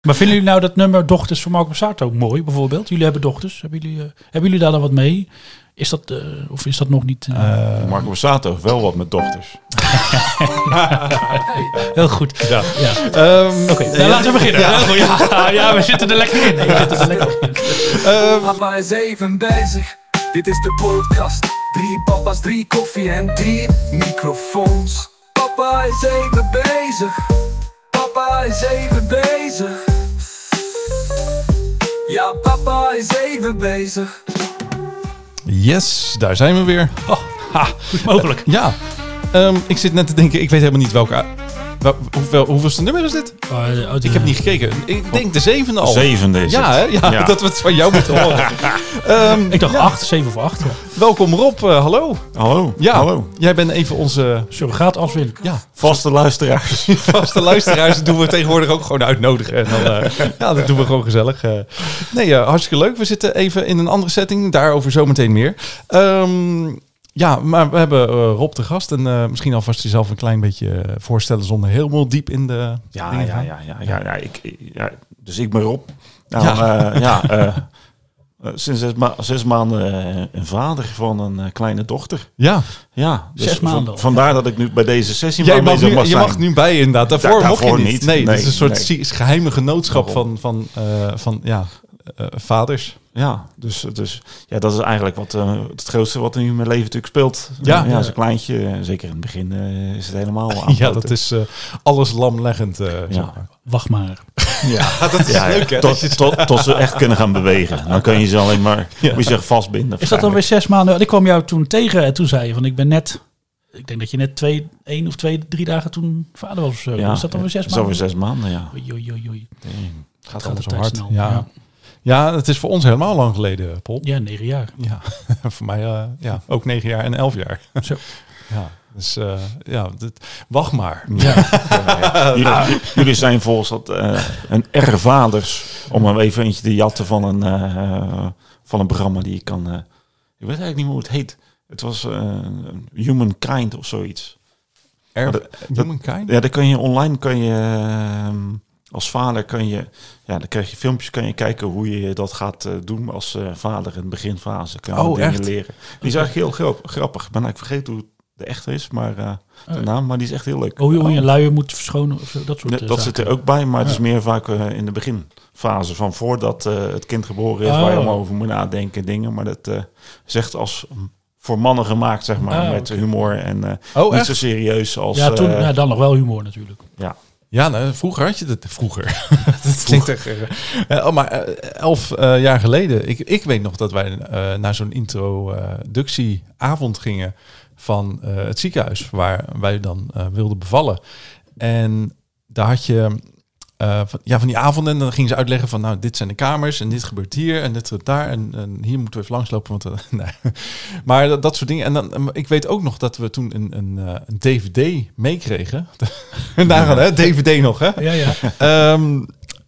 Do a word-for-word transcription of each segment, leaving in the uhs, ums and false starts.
Maar vinden jullie nou dat nummer Dochters van Marco Borsato mooi, bijvoorbeeld? Jullie hebben dochters. Hebben jullie, uh, hebben jullie daar dan wat mee? Is dat, uh, of is dat nog niet... Uh... Uh, Marco Borsato heeft wel wat met dochters. Heel goed. Ja. Ja. Um, Oké, okay, nou, laten we beginnen. Ja. Ja, ja, we zitten er lekker in. We zitten er lekker in. Um, Papa is even bezig. Dit is de podcast. Drie papa's, drie koffie en drie microfoons. Papa is even bezig. Papa is even bezig. Ja, papa is even bezig. Yes, daar zijn we weer. Oh, ha, goed mogelijk. Ja, um, ik zit net te denken, ik weet helemaal niet welke... Wel, hoeveel, hoeveelste nummer is dit? Uh, uh, ik heb niet gekeken. Ik denk de zevende al. Zevende is ja, het. Ja, ja, dat we het van jou moeten horen. um, ik dacht ja. acht, zeven of acht. Ja. Welkom Rob, uh, hallo. Hallo. Ja, hallo. Jij bent even onze... surrogaat Aswin. Ja. Vaste luisteraars. Vaste luisteraars doen we tegenwoordig ook gewoon uitnodigen. En dan, uh, ja, dat doen we gewoon gezellig. Uh, nee, uh, hartstikke leuk. We zitten even in een andere setting. Daarover zometeen meer. Um, Ja, maar we hebben uh, Rob te gast. En uh, misschien alvast jezelf een klein beetje uh, voorstellen zonder helemaal diep in de ja, dingen ja, gaan. ja, ja, ja, ja, ik, ja. Dus ik ben Rob. Nou, ja. Uh, ja uh, uh, sinds zes, ma- zes maanden uh, een vader van een uh, kleine dochter. Ja. Ja, dus zes maanden. V- vandaar dat ik nu bij deze sessie Jij mag nu, mag je zijn. mag nu bij inderdaad. Daarvoor, da- mocht daarvoor je niet. niet. Nee, nee, het is een soort nee. geheime genootschap van, van, uh, van ja, uh, vaders. Ja, dus, dus ja, dat is eigenlijk wat, uh, het grootste wat in mijn leven natuurlijk speelt. Ja, ja, ja. zo'n kleintje. Zeker in het begin uh, is het helemaal aan. Ja, dat is uh, alles lamleggend. Uh, ja. Wacht maar. Ja, dat is ja, leuk hè. Tot, tot, tot ze echt kunnen gaan bewegen. Dan kun je ze alleen maar ja. moet je zich vastbinden. Is dat alweer zes maanden? Ik kwam jou toen tegen en toen zei je van ik ben net... Ik denk dat je net twee, één of twee, drie dagen toen vader was of zo. Ja, is dat alweer zes maanden? Zo weer zes maanden, ja. Oei, oei, oei, oei. Het gaat, gaat allemaal zo tijd hard. snel. Ja. Ja. Ja, het is voor ons helemaal lang geleden, Paul. Ja, negen jaar. Ja, voor mij uh, ja, ook negen jaar en elf jaar. Zo. Ja, dus uh, ja, dit, wacht maar. Ja. Ja, ja. Jullie, jullie zijn volgens dat uh, een R-vaders, om hem even eentje te jatten van een, uh, van een programma die je kan... Uh, ik weet eigenlijk niet meer hoe het heet. Het was uh, Humankind of zoiets. R- dat, Humankind? Ja, dan kan je online, kan je... Uh, als vader kan je, ja, dan krijg je filmpjes, kan je kijken hoe je dat gaat uh, doen als uh, vader in de beginfase. Kan je oh, dingen echt? leren. Die is eigenlijk heel grap, grappig. Ik ben eigenlijk vergeten hoe de echte is, maar uh, de naam, maar die is echt heel leuk. Oh, hoe je een luier moet verschonen of zo, dat soort nee, Dat zit er ook bij, maar het is meer vaak uh, in de beginfase van voordat uh, het kind geboren is, oh. waar je allemaal over moet nadenken, dingen. Maar dat uh, is echt als voor mannen gemaakt, zeg maar, oh, met okay. humor en uh, oh, niet echt? zo serieus als... Ja, toen, uh, ja, dan nog wel humor natuurlijk. Ja. Ja, nou, vroeger had je dat. Vroeger. dat klinkt echt. Uh, oh, maar uh, elf uh, jaar geleden. Ik, ik weet nog dat wij uh, naar zo'n introductieavond gingen van uh, het ziekenhuis waar wij dan uh, wilden bevallen. En daar had je uh, van, ja, van die avonden en dan gingen ze uitleggen van nou, dit zijn de kamers en dit gebeurt hier en dit daar en, en hier moeten we even langslopen. Want, uh, nee. Maar dat, dat soort dingen. En dan, ik weet ook nog dat we toen een, een, een D V D meekregen. Daaraan, hè? D V D nog, hè? Ja, ja. Um,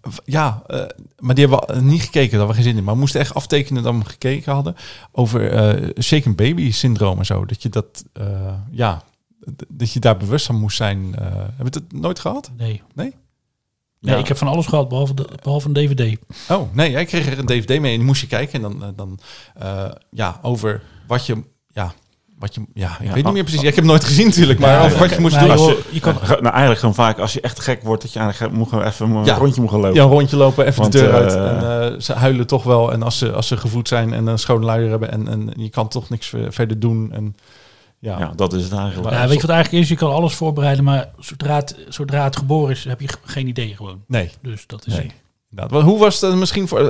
ja, uh, maar die hebben we niet gekeken, dat we geen zin in. Maar we moesten echt aftekenen dat we gekeken hadden over uh, shaken baby syndroom en zo. Dat je dat, uh, ja, d- dat je daar bewust van moest zijn. Uh, heb je het nooit gehad? Nee. Nee? Nee, Ja. ik heb van alles gehad, behalve, de, behalve een D V D. Oh, nee, jij kreeg er een D V D mee en die moest je kijken. En dan, dan uh, ja, over wat je, ja, wat je, ja, ik Ja, weet niet meer precies. Ja, ik heb het nooit gezien natuurlijk, maar Ja, over wat je moest nou, doen. joh, Als je, je kan, Nou, eigenlijk gewoon vaak, als je echt gek wordt, dat je eigenlijk moet gaan even een Ja. rondje moet gaan lopen. ja, een rondje lopen, even Want, de deur uh, uit. En uh, ze huilen toch wel. En als ze, als ze gevoed zijn en een schone luier hebben en, en je kan toch niks verder doen. En, ja. Ja, dat is het eigenlijk. ja, weet je wat eigenlijk is? Je kan alles voorbereiden, maar zodra het, zodra het geboren is, heb je geen idee gewoon. Nee. Dus dat is... Nee. Nou, hoe was het misschien voor... Uh,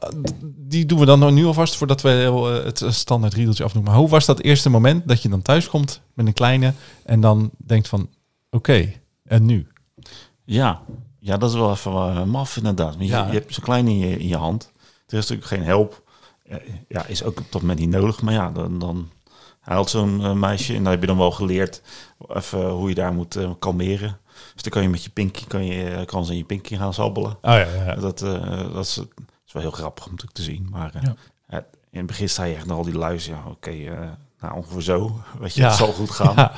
die doen we dan nu alvast voordat we heel, uh, het standaard riedeltje afdoen. Maar hoe was dat eerste moment dat je dan thuis komt met een kleine en dan denkt van... Oké, okay, en nu? Ja. ja, dat is wel even uh, maf inderdaad. Je, Ja. je hebt zo'n klein in je, in je hand. Er is natuurlijk geen hulp. Ja, is ook tot met niet nodig. Maar ja, dan, dan huilt zo'n uh, meisje en dan heb je dan wel geleerd even hoe je daar moet uh, kalmeren. Dus dan kan je met je pinky, kan je kan ze in je pinky gaan sabbelen. Oh ja, ja. Dat, uh, dat, is, dat is wel heel grappig om te zien. Maar uh, Ja. ja, in het begin sta je echt naar al die luis. Ja, oké, okay, uh, nou ongeveer zo. Weet je, Ja. het zal goed gaan. Ja.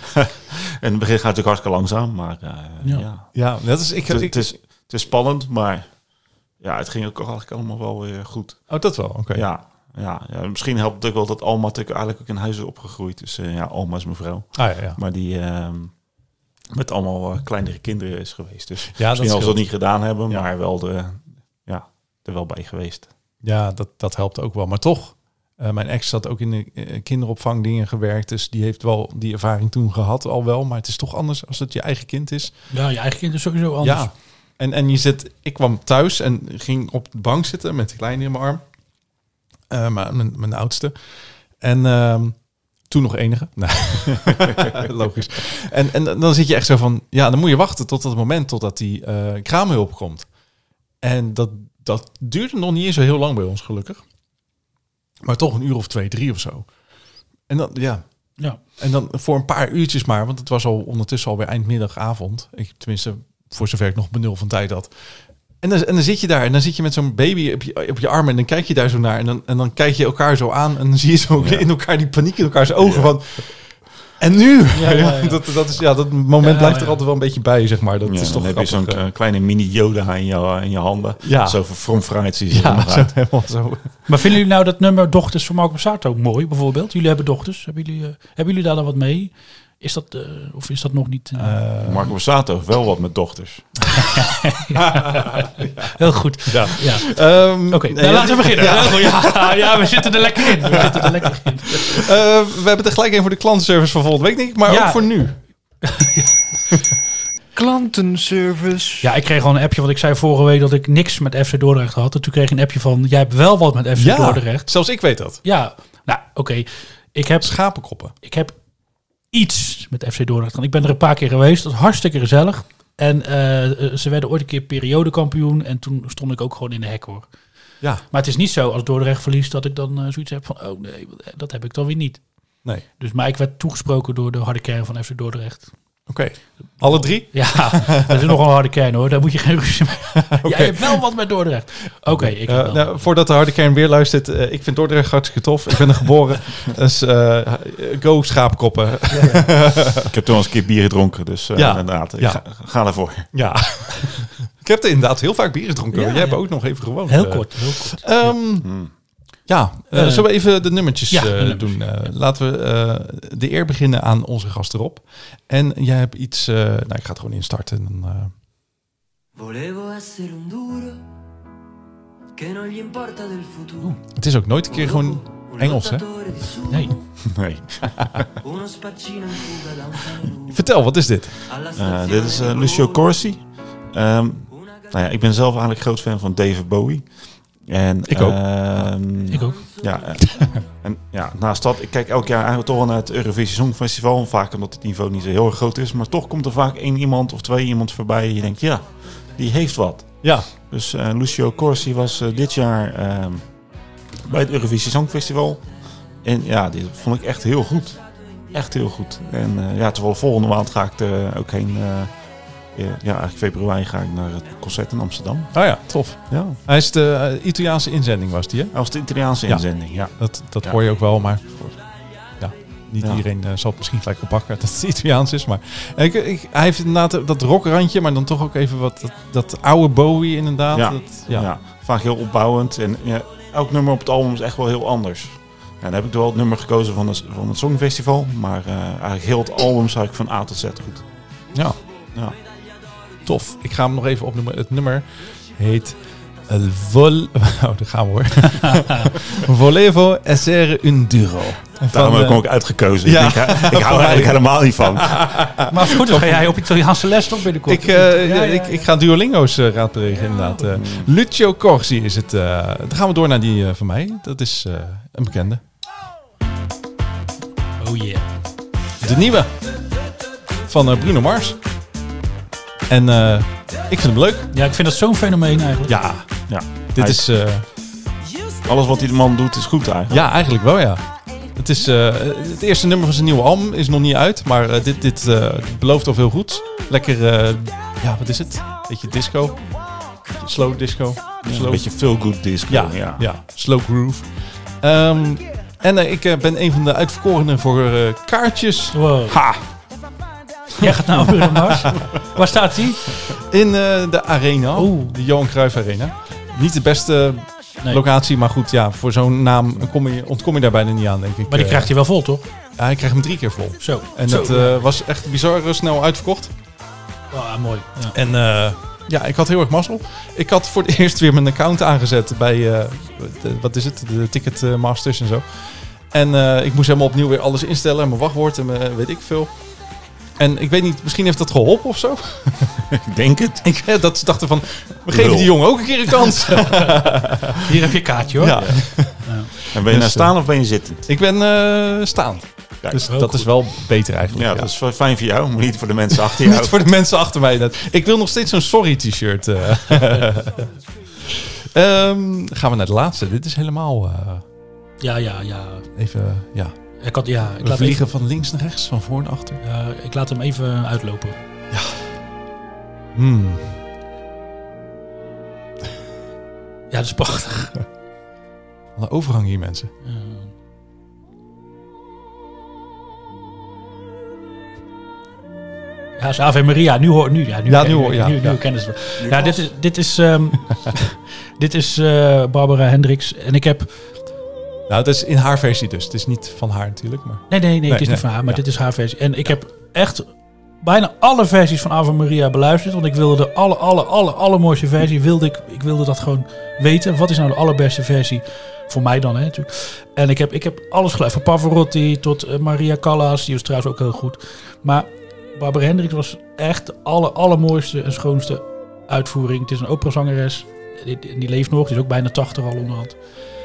In het begin gaat het natuurlijk hartstikke langzaam, maar uh, Ja. ja. Ja, dat is... Ik, Het, ik, het, is, het is spannend, maar ja, het ging ook eigenlijk allemaal wel weer goed. Oh, dat wel, oké. Okay. Ja, ja, ja, misschien helpt het ook wel dat Alma natuurlijk eigenlijk ook in huis is opgegroeid. Dus uh, ja, Alma is mijn vrouw. Ah, ja, ja. Maar die uh, met allemaal uh, kleinere kinderen is geweest. Dus ja, misschien dat als ze dat niet gedaan hebben, ja. maar wel de, ja, er wel bij geweest. Ja, dat, dat helpt ook wel. Maar toch, uh, mijn ex had ook in de uh, kinderopvang dingen gewerkt. Dus die heeft wel die ervaring toen gehad al wel. Maar het is toch anders als het je eigen kind is. Ja, je eigen kind is sowieso anders. Ja, en, en je zit, ik kwam thuis en ging op de bank zitten met die kleine in mijn arm. Uh, maar mijn, mijn oudste. En uh, toen nog enige. Nee. Logisch. En, en dan zit je echt zo van, ja, dan moet je wachten tot dat moment totdat die uh, kraamhulp komt. En dat, dat duurde nog niet eens zo heel lang bij ons, gelukkig. Maar toch een uur of twee, drie of zo. En dan, ja. ja. En dan voor een paar uurtjes maar, want het was al ondertussen alweer eindmiddagavond. Ik, tenminste, voor zover ik nog benul van tijd had. En dan, en dan zit je daar en dan zit je met zo'n baby op je, op je arm en dan kijk je daar zo naar en dan, en dan kijk je elkaar zo aan en dan zie je zo ja. in elkaar die paniek in elkaars ogen ja. van... En nu? Ja, ja, ja. Dat, dat, is, ja, dat moment ja, blijft er ja. altijd wel een beetje bij, zeg maar. Dat ja, is toch dan heb je zo'n uh, kleine mini Yoda in je, in je handen. Ja. Zo from fruit zie je ja, zo helemaal zo. Maar vinden jullie nou dat nummer Dochters van Marco Borsato mooi, bijvoorbeeld? Jullie hebben dochters. Hebben jullie, uh, hebben jullie daar dan wat mee? Is dat, uh, of is dat nog niet... Uh... Uh, Marco Borsato heeft wel wat met dochters. ja. Heel goed. Ja. Ja. Um, Oké, okay, nee, nou, laten we beginnen. Ja. Ja, ja, we zitten er lekker in. We zitten er lekker in. Uh, we hebben er gelijk een voor de klantenservice van volgende week, denk ik. Maar ja. ook voor nu. Klantenservice. Ja, ik kreeg al een appje, want ik zei vorige week dat ik niks met F C Dordrecht had. En toen kreeg ik een appje van, jij hebt wel wat met F C ja, Dordrecht. Zelfs ik weet dat. Ja, nou, oké. Okay. Ik heb schapenkoppen. Ik heb iets met F C Dordrecht. Ik ben er een paar keer geweest. Dat was hartstikke gezellig. En uh, ze werden ooit een keer periodekampioen. En toen stond ik ook gewoon in de hek, hoor. Ja. Maar het is niet zo als Dordrecht verliest dat ik dan uh, zoiets heb van... oh nee, dat heb ik dan weer niet. Nee. Dus, maar ik werd toegesproken door de harde kern van F C Dordrecht. Oké. Okay. Alle drie? Ja, dat is nog een harde kern, hoor. Daar moet je geen ruzie mee. Okay. Jij hebt wel wat met Dordrecht. Oké. Okay, ik uh, nou, voordat de harde kern weer luistert, uh, ik vind Dordrecht hartstikke tof. Ik ben er geboren. Dus uh, go schaapkoppen. Ja, ja. Ik heb toen al eens een keer bier gedronken, dus uh, ja. inderdaad. Ja. Ga, ga ervoor. Ja. Ik heb er inderdaad heel vaak bier gedronken. Ja, Jij ja. hebt ook nog even gewoond. Heel kort, heel kort. Um, hmm. Ja, uh, uh, zullen we even de nummertjes ja, uh, de doen? Uh, laten we uh, de eer beginnen aan onze gast erop. En jij hebt iets... Uh, nou, ik ga het gewoon instarten. En, uh... Volevo essere un duro, che non gli importa del futuro. Het is ook nooit een keer gewoon Engels, hè? Nee. Nee. Vertel, wat is dit? Uh, dit is uh, Lucio Corsi. Um, nou ja, ik ben zelf eigenlijk groot fan van David Bowie. En, ik ook. Uh, ik ook. Ja, en ja, naast dat, ik kijk elk jaar eigenlijk toch wel naar het Eurovisie Songfestival. Vaak omdat het niveau niet zo heel erg groot is. Maar toch komt er vaak één iemand of twee iemand voorbij. En je denkt, ja, die heeft wat. Ja. Dus uh, Lucio Corsi was uh, dit jaar uh, bij het Eurovisie Songfestival. En ja, dit vond ik echt heel goed. Echt heel goed. En uh, ja, terwijl volgende maand ga ik er ook heen... Uh, Ja, eigenlijk februari ga ik naar het concert in Amsterdam. Oh ja, tof. Ja. Hij is de uh, Italiaanse inzending, was die, hè? Hij was de Italiaanse ja. inzending, ja. Dat, dat ja. hoor je ook wel, maar ja, niet ja. iedereen uh, zal het misschien gelijk oppakken dat het Italiaans is. Maar ik, ik, hij heeft inderdaad dat rockrandje, maar dan toch ook even wat dat, dat oude Bowie inderdaad. Ja. Dat, ja. ja, vaak heel opbouwend. En ja, elk nummer op het album is echt wel heel anders. Ja, dan heb ik wel het nummer gekozen van, de, van het Songfestival. Maar uh, eigenlijk heel het album zag ik van A tot Z goed. Ja. Ja. Tof. Ik ga hem nog even opnoemen. Het nummer heet El Vol... Oh, daar gaan we hoor. Volevo essere un duro. Daarom heb ik hem ook uitgekozen. Ja. Ik, denk, ik hou er eigenlijk helemaal niet van. Maar goed, dan ga jij op Italiaanse les toch binnenkort? Ik, uh, ja, ja, ja. ik, ik ga Duolingo's uh, raadplegen inderdaad. Uh, Lucio Corsi is het. Uh, dan gaan we door naar die uh, van mij. Dat is uh, een bekende. Oh yeah. De nieuwe. Van uh, Bruno Mars. En uh, ik vind hem leuk. Ja, ik vind dat zo'n fenomeen eigenlijk. Ja, ja. Dit Hij, is... Uh, alles wat die man doet is goed eigenlijk. Ja, eigenlijk wel, ja. Het is uh, het eerste nummer van zijn nieuwe album is nog niet uit. Maar uh, dit, dit uh, belooft al veel goeds. Lekker, uh, ja, wat is het? Beetje disco. Slow disco. Ja, slow. Een beetje feel good disco. Ja, ja. ja. Slow groove. Um, en uh, ik uh, ben een van de uitverkorenen voor uh, kaartjes. Wow. Ha! Jij gaat nou Bruno Mars. Waar staat hij? In uh, de Arena. Oeh. De Johan Cruijff Arena. niet de beste Nee. locatie, maar goed, ja, voor zo'n naam kom je, ontkom je daar bijna niet aan, denk ik. Maar die Eh, krijgt hij wel vol, toch? Ja, ik kreeg hem drie keer vol. Zo. En Zo, dat ja. eh, was echt bizar eh, snel uitverkocht. Ah, mooi. Ja. En eh, ja, ik had heel erg mazzel. Ik had voor het eerst weer mijn account aangezet bij, uh, de, wat is het, de Ticketmasters en zo. En uh, ik moest helemaal opnieuw weer alles instellen, mijn wachtwoord en mijn, weet ik veel. En ik weet niet, misschien heeft dat geholpen of zo. Ik denk het. Ik, dat ze dachten van, we geven Lul. die jongen ook een keer een kans. Hier heb je een kaartje, hoor. Ja. En ben je nou Dus, staan of ben je zittend? Ik ben uh, staand. Kijk, Dus heel dat goed. is wel beter eigenlijk. Ja, ja. dat is wel fijn voor jou, maar niet voor de mensen achter jou. Niet voor de mensen achter mij. Dat. Ik wil nog steeds zo'n sorry t-shirt. Uh. um, gaan we naar de laatste. Dit is helemaal uh, Ja, ja, ja. even, ja. Ik, had, ja, ik, We laat vliegen even, van links naar rechts, van voor naar achter. ja, ik laat hem even uitlopen. Hmm. Ja, dat is prachtig. Wat een overgang hier, mensen. Ja. Ja, is Ave Maria. Nu hoor nu. Ja, nu, Ja, ken- nu hoor- ja, nu, nu ja. kennen ze het. Ja, dit is, dit is, um, dit is uh, Barbara Hendricks. En ik heb... Nou, het is in haar versie dus. Het is niet van haar natuurlijk, maar... Nee, nee, nee, Nee, het is nee. niet van haar, maar Ja. dit is haar versie. En ik heb echt bijna alle versies van Ave Maria beluisterd. Want ik wilde de alle, alle, alle, allermooiste versie. Wilde ik, ik wilde dat gewoon weten. Wat is nou de allerbeste versie? Voor mij dan, hè, natuurlijk. En ik heb, ik heb alles geluisterd. Van Pavarotti tot uh, Maria Callas. Die was trouwens ook heel goed. Maar Barbara Hendricks was echt de aller, allermooiste en schoonste uitvoering. Het is een operazangeres. Die, die, die leeft nog. Die is ook bijna tachtig al onderhand.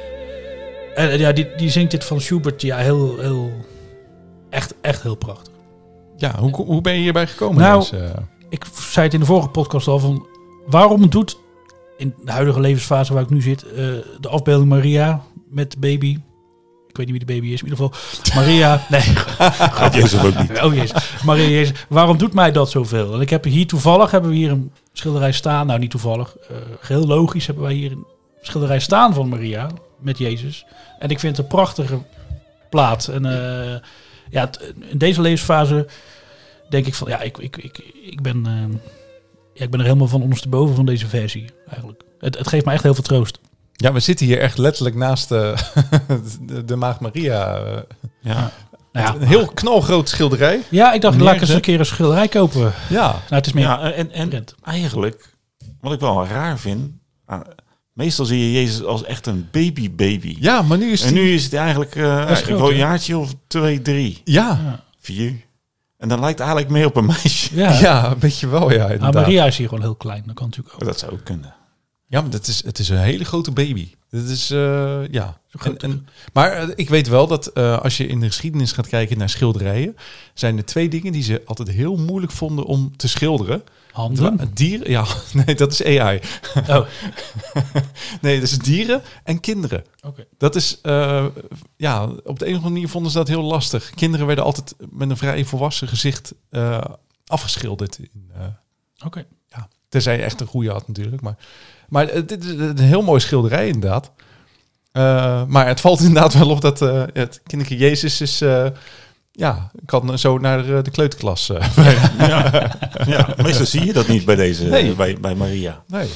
En uh, ja, die, die zingt dit van Schubert. Ja, heel, heel... Echt, echt heel prachtig. Ja, hoe, hoe ben je hierbij gekomen? Nou, deze, uh... Ik zei het in de vorige podcast al van... Waarom doet in de huidige levensfase waar ik nu zit... Uh, de afbeelding Maria met de baby... Ik weet niet wie de baby is. In ieder geval Maria... Nee. Gaat Jezus ook niet. Oh jezus. Maria Jezus. Waarom doet mij dat zoveel? En ik heb hier toevallig... Hebben we hier een schilderij staan. Nou, niet toevallig. Uh, heel logisch hebben wij hier een schilderij staan van Maria. Met Jezus. En ik vind het een prachtige plaat. En uh, ja, t- in deze levensfase... denk ik van... Ja, ik, ik, ik, ik ben... Uh, ja, ik ben er helemaal van ondersteboven van deze versie. Eigenlijk. Het, het geeft me echt heel veel troost. Ja, we zitten hier echt letterlijk naast uh, de, de Maagd Maria. Uh, Ja. Nou ja, een heel knalgroot schilderij. ja, ik dacht, laat ik eens Neergezet. een keer een schilderij kopen. Ja, Nou, het is meer... Ja, en, en trend. eigenlijk, wat ik wel raar vind... Uh, meestal zie je Jezus als echt een baby-baby. ja, maar nu is En die... nu is het eigenlijk uh, is ik groot, wel een hè? jaartje of twee, drie, Ja, Ja. vier. En dan lijkt het eigenlijk meer op een meisje. Ja. ja, een beetje wel, ja, Nou, inderdaad. Maria is hier gewoon heel klein. Dat kan natuurlijk ook. Dat zou ook kunnen. Ja, maar dat is, het is een hele grote baby. Dat is, uh, ja. Zo groot. En, en, maar uh, ik weet wel dat uh, als je in de geschiedenis gaat kijken naar schilderijen... zijn er twee dingen die ze altijd heel moeilijk vonden om te schilderen. Handen. Dieren, ja, nee, dat is A I. Oh, Nee, dat is dieren en kinderen. oké. Dat is, uh, ja, op de een of andere manier vonden ze dat heel lastig. Kinderen werden altijd met een vrij volwassen gezicht uh, afgeschilderd. In, uh, Oké. ja, tenzij je echt een goede had natuurlijk. Maar, maar uh, dit is een heel mooi schilderij inderdaad. Uh, maar het valt inderdaad wel op dat uh, het kinderke Jezus is... Uh, ja, kan zo naar de, de kleuterklas. Uh, Ja. Ja, meestal zie je dat niet bij deze, Nee. bij, bij Maria. nee.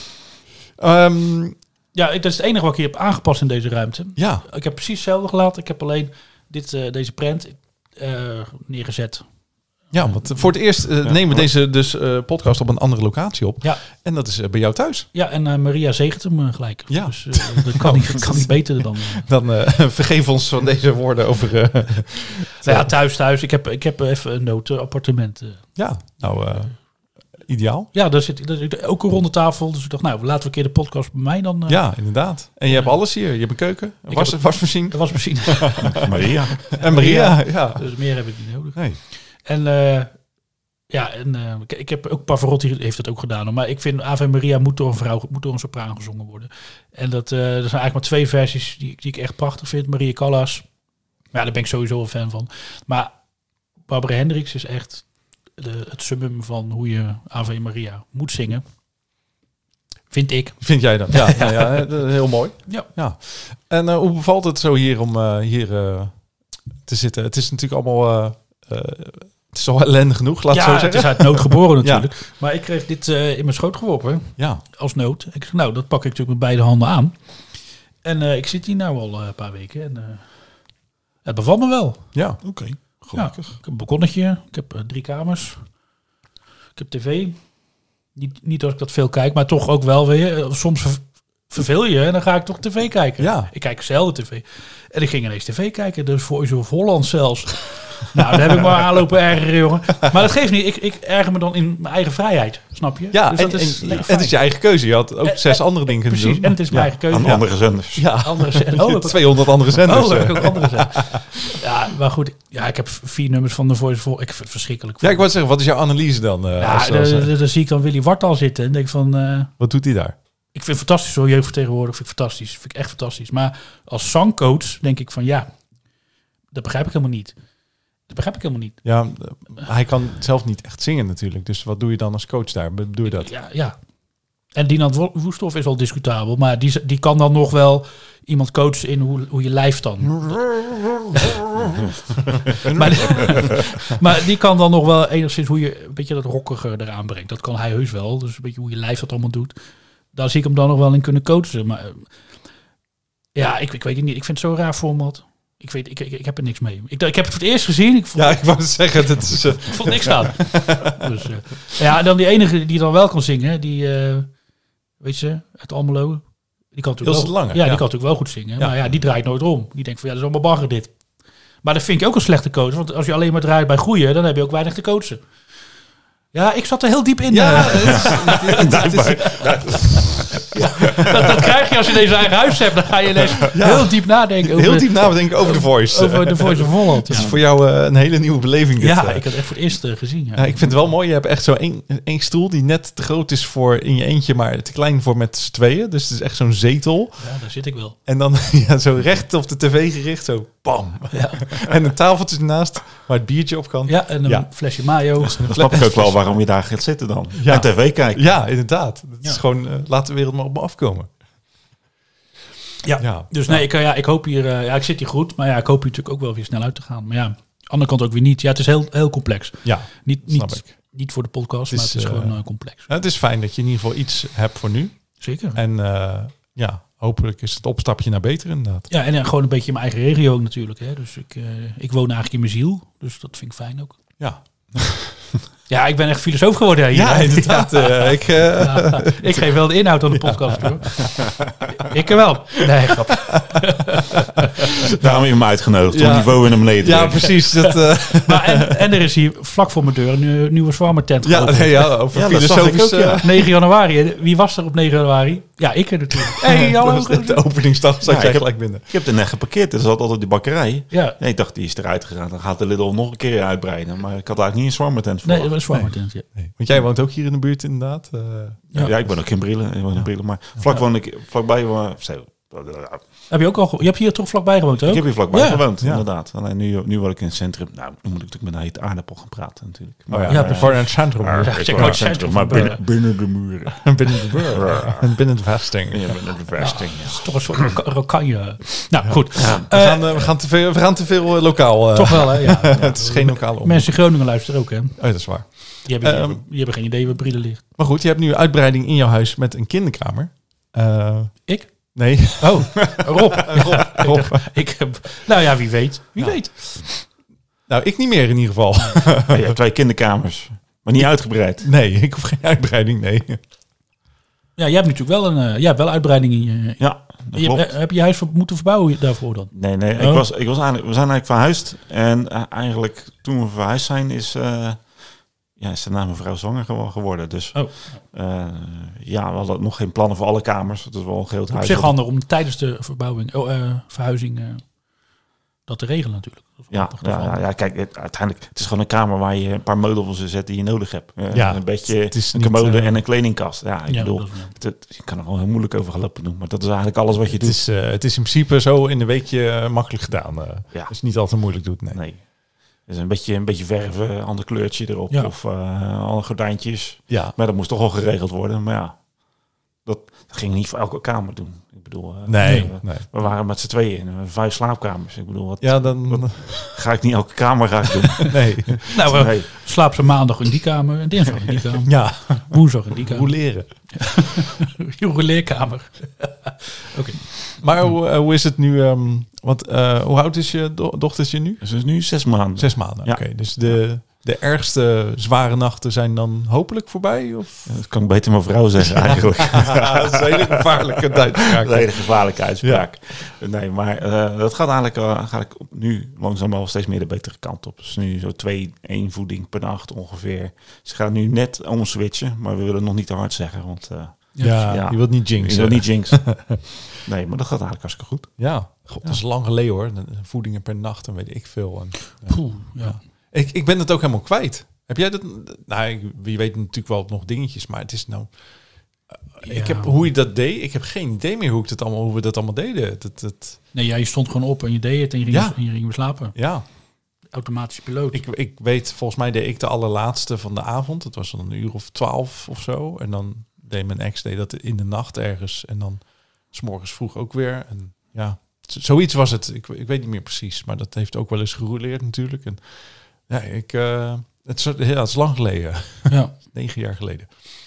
Um, Ja, ik, dat is het enige wat ik hier heb aangepast in deze ruimte. ja, Ik heb precies hetzelfde gelaten. Ik heb alleen dit, uh, deze print uh, neergezet. ja, want voor het eerst uh, Ja. nemen we deze dus, uh, podcast op een andere locatie op. Ja, En dat is uh, bij jou thuis. ja en uh, Maria zegent hem uh, gelijk. Ja. Dus uh, dat kan, niet, kan niet beter dan... Uh, Dan uh, vergeef ons van deze woorden over... Uh, nou ja, thuis, thuis. Ik heb, ik heb even een notenappartement. Uh. ja, nou, uh, ideaal. Ja, daar zit, daar zit ook een ronde tafel. Dus ik dacht, nou, laten we een keer de podcast bij mij dan... Uh, Ja, inderdaad. En je hebt alles hier. Je hebt een keuken, een Ik was, heb- wasmachine Dat was misschien... Maria. en Maria. Ja. dus meer heb ik niet nodig. Nee. En uh, ja, en uh, ik, ik heb ook Pavarotti heeft dat ook gedaan. hoor. Maar ik vind Ave Maria moet door een vrouw, moet door een sopraan gezongen worden. En dat, uh, er zijn eigenlijk maar twee versies die, die ik echt prachtig vind. Maria Callas, ja, daar ben ik sowieso een fan van. Maar Barbara Hendricks is echt de, het summum van hoe je Ave Maria moet zingen. Vind ik. Vind jij dat? Ja, ja. ja, ja, heel mooi. Ja. Ja. En uh, hoe bevalt het zo hier om uh, hier uh, te zitten? Het is natuurlijk allemaal uh, uh, Het is toch ellendig genoeg, laat ja, het zo het zeggen. is uit nood geboren natuurlijk. Maar ik kreeg dit uh, in mijn schoot geworpen. Ja. Als nood. Ik zeg, nou, dat pak ik natuurlijk met beide handen aan. En uh, ik zit hier nou al uh, een paar weken. En uh, het bevalt me wel. Ja, oké. Okay. Gelukkig. Ja, ik heb een balkonnetje. Ik heb uh, drie kamers. Ik heb tv. Niet, niet dat ik dat veel kijk, maar toch ook wel weer. Soms ver, verveel je en dan ga ik toch tv kijken. Ja. Ik kijk zelden tv. En ik ging ineens tv kijken. Dus Voice of Holland zelfs. Nou, daar heb ik maar aanlopen ergeren, jongen. Maar dat geeft niet. Ik, ik erger me dan in mijn eigen vrijheid. Snap je? Ja, dus en, dat is en, het is je eigen keuze. Je had ook en, zes en, andere dingen kunnen precies, doen. En het is mijn ja, eigen keuze. Aan ja. andere zenders. Ja, andere zenders. Oh, tweehonderd andere zenders. Oh, heb ik ook andere zenders. Ja, maar goed. Ja, ik heb vier nummers van de Voice of Holland. Ik vind het verschrikkelijk. Ja, ik wou zeggen, wat is jouw analyse dan? Uh, ja, daar zie ik dan Willy Wartal zitten. En denk van... Uh, wat doet hij daar? Ik vind het fantastisch hoor, jeugdvertegenwoordiger vind ik fantastisch. Vind ik echt fantastisch. Maar als zangcoach denk ik van ja, dat begrijp ik helemaal niet. Dat begrijp ik helemaal niet. Ja, hij kan zelf niet echt zingen natuurlijk. Dus wat doe je dan als coach daar? Bedoel je dat? Ja, ja. En Dinant Woesthoff is wel discutabel. Maar die, die kan dan nog wel iemand coachen in hoe, hoe je lijf dan... maar, die, maar die kan dan nog wel enigszins hoe je een beetje dat rockige eraan brengt. Dat kan hij heus wel. Dus een beetje hoe je lijf dat allemaal doet. Daar zie ik hem dan nog wel in kunnen coachen. Maar ja, ik, ik weet het niet. Ik vind het zo'n raar format. Ik weet, ik, ik, ik heb er niks mee. Ik, ik heb het voor het eerst gezien. Ik vond, ja, ik wou het zeggen. Dat is, uh... ik vond niks aan. Dus, uh, ja, en dan die enige die dan wel kan zingen, die, uh, weet je, uit Almelo. Die kan natuurlijk wel, Lange, ja, ja. die kan natuurlijk wel goed zingen. Ja. Maar ja, die draait nooit om. Die denkt van, ja, dat is allemaal bagger dit. Maar dat vind ik ook een slechte coach. Want als je alleen maar draait bij goeie, dan heb je ook weinig te coachen. Ja, ik zat er heel diep in. Ja, uh, dat, is, ja, dat, dat krijg je als je deze eigen huis hebt. Dan ga je ineens ja. heel diep nadenken. Over heel diep nadenken over de Voice. Over de Voice of Holland. Dat ja. is voor jou uh, een hele nieuwe beleving. Dit, ja, uh. ik had het echt voor het eerst uh, gezien. Ja. Ja, ik vind het wel mooi. Je hebt echt zo één, één stoel die net te groot is voor in je eentje, maar te klein voor met z'n tweeën. Dus het is echt zo'n zetel. Ja, daar zit ik wel. En dan ja, zo recht op de tv gericht, zo bam. Ja. En een tafeltje ernaast waar het biertje op kan. Ja, en een ja. flesje mayo. Dan snap ik ook wel waarom je daar gaat zitten dan. Ja. En tv kijken. Ja, inderdaad. Het ja. is gewoon, uh, laat de wereld maar op me afkomen. Ja, ja. dus nee, ik, ja, ik hoop hier, uh, ja, ik zit hier goed, maar ja, ik hoop hier natuurlijk ook wel weer snel uit te gaan. Maar ja, aan de andere kant ook weer niet. Ja, het is heel, heel complex. Ja, niet, snap niet, ik. Niet voor de podcast, het is, maar het is uh, gewoon uh, complex. Het is fijn dat je in ieder geval iets hebt voor nu. Zeker. En uh, ja, hopelijk is het opstapje naar beter inderdaad. Ja, en uh, gewoon een beetje in mijn eigen regio ook natuurlijk. Hè. Dus ik, uh, ik woon eigenlijk in mijn ziel, dus dat vind ik fijn ook. Ja. Ja, ik ben echt filosoof geworden. Hier, ja, inderdaad. Ja. Uh, ik, uh... ja, ik geef wel de inhoud aan de podcast. Ja. Hoor. Ik er wel. Nee, grap. Daarom heb je hem uitgenodigd, ja. om niveau in hem beneden. Ja, precies. Dat, uh... maar en, en er is hier vlak voor mijn deur een nieuwe zwarmertent. Ja, nee, ja, over ja, filosofisch. Ook, ja. negen januari. Wie was er op negen januari? Ja, ik natuurlijk. Hey, hallo. De openingsdag zat ja, jij gelijk binnen. Ik heb er net geparkeerd. Er zat altijd die bakkerij. Ja. Nee, ik dacht, die is eruit gegaan. Dan gaat de Lidl nog een keer uitbreiden. Maar ik had eigenlijk niet een zwarmertent voor. Nee, dat was een zwarmertent, nee. ja. Nee. Want jij woont ook hier in de buurt inderdaad? Uh, ja. ja, ik ben ook in Brielen. Ik woon in Brielen. Maar vlak woon ik, vlakbij... Zo, heb je ook al? Je hebt hier toch vlakbij gewoond, ook? Ik heb hier vlakbij ja. gewoond, ja. inderdaad. Alleen nu, nu word ik in het centrum. Nou, nu moet ik natuurlijk met een hete aardappel gaan praten, natuurlijk. Maar oh ja, ja, voor een centrum. Maar, ja, ja, het centrum, maar binnen, binnen de muren. binnen de muren. En binnen de vesting. Ja, binnen de vesting. Ja, dat is toch een soort rokanje. Nou, goed. Ja, we, uh, gaan, uh, we, gaan te veel, we gaan te veel uh, lokaal. Uh, toch wel, hè? Ja. Het is geen lokale omroep. Mensen in Groningen luisteren ook, hè? Oh, dat is waar. Die hebben, um, die hebben geen idee waar Brielen ligt. Maar goed, je hebt nu een uitbreiding in jouw huis met een kinderkamer. Uh, ik? Nee. Oh, Rob. Rob. Rob. Ik, ik heb, nou ja, wie weet. Wie nou. weet. Nou, ik niet meer in ieder geval. Ja, je hebt twee kinderkamers, maar niet uitgebreid. Nee, ik hoef geen uitbreiding, nee. Ja, jij hebt natuurlijk wel een, uh, jij hebt wel uitbreiding in je... Ja, je, uh, heb je je huis moeten verbouwen daarvoor dan? Nee, nee. Oh. Ik was, ik was eigenlijk, we zijn eigenlijk verhuisd. En uh, eigenlijk toen we verhuisd zijn is... Uh, Ja, is daarna mijn vrouw zwanger geworden. Dus oh. uh, ja, we hadden nog geen plannen voor alle kamers. Het is wel een groot huis. Op zich handig om tijdens de verbouwing, oh, uh, verhuizing uh, dat te regelen natuurlijk. Ja, ja, ja, kijk, het, uiteindelijk het is gewoon een kamer waar je een paar meubels in zet die je nodig hebt. Uh, ja, een beetje het is een commode uh, en een kledingkast. Ja, ik ja, bedoel, het, het, je kan er wel heel moeilijk over gaan lopen doen, maar dat is eigenlijk alles wat je het doet. Is, uh, het is in principe zo in een weekje uh, makkelijk gedaan. Uh, ja. Als je niet altijd moeilijk doet, nee. nee. Dus een beetje, een beetje verven, een ander kleurtje erop. Ja. Of uh, alle gordijntjes. Ja. Maar dat moest toch wel geregeld worden. Maar ja, dat, dat ging niet voor elke kamer doen. Ik bedoel, uh, Nee, uh, nee. we waren met z'n tweeën in uh, vijf slaapkamers. Ik bedoel, wat, Ja, dan... wat ga ik niet elke kamer ga ik doen. Nee. Nou, uh, Nee. slaap ze maandag in die kamer, en dinsdag in die kamer, Ja, woensdag in die kamer. roleren. Je leerkamer. Oké. Maar hoe, uh, hoe is het nu? Um, want uh, hoe oud is je do- dochtertje nu? Dus het is nu zes maanden. Zes maanden. Ja. Oké, dus de, de ergste zware nachten zijn dan hopelijk voorbij? Of? Dat kan ik beter mijn vrouw zeggen eigenlijk. Dat is een hele gevaarlijke uitspraak. Een hele gevaarlijke uitspraak. Nee, maar uh, dat gaat eigenlijk, uh, eigenlijk op nu langzaam wel steeds meer de betere kant op. Dus nu zo twee, één voeding per nacht ongeveer. Ze gaan nu net omswitchen, maar we willen nog niet te hard zeggen. Want uh, Ja, Ja. je wilt niet jinxen. je wil niet jinxen. Nee, maar dat gaat eigenlijk hartstikke goed. Ja, God, dat is lang geleden hoor. De- de Voedingen per nacht, dan weet ik veel. En, ja. Poeh, ja. Ik, ik ben het ook helemaal kwijt. Heb jij dat? Nou, ik- wie weet natuurlijk wel nog dingetjes, maar het is nou... Ik Ja. heb, hoe je dat deed, ik heb geen idee meer hoe, ik dat allemaal, hoe we dat allemaal deden. Dat, dat, Nee, ja, je stond gewoon op en je deed het en je ging, Ja. en je ging weer slapen. ja, Automatisch piloot. ik, ik weet, volgens mij deed ik de allerlaatste van de avond. Het was dan een uur of twaalf of zo. En dan deed mijn ex deed dat in de nacht ergens. En dan 's morgens vroeg ook weer. En ja, z- zoiets was het. Ik, ik weet niet meer precies. Maar dat heeft ook wel eens gerouleerd natuurlijk. En ja, ik, uh, het, is, ja, het is lang geleden. Ja. Negen jaar geleden.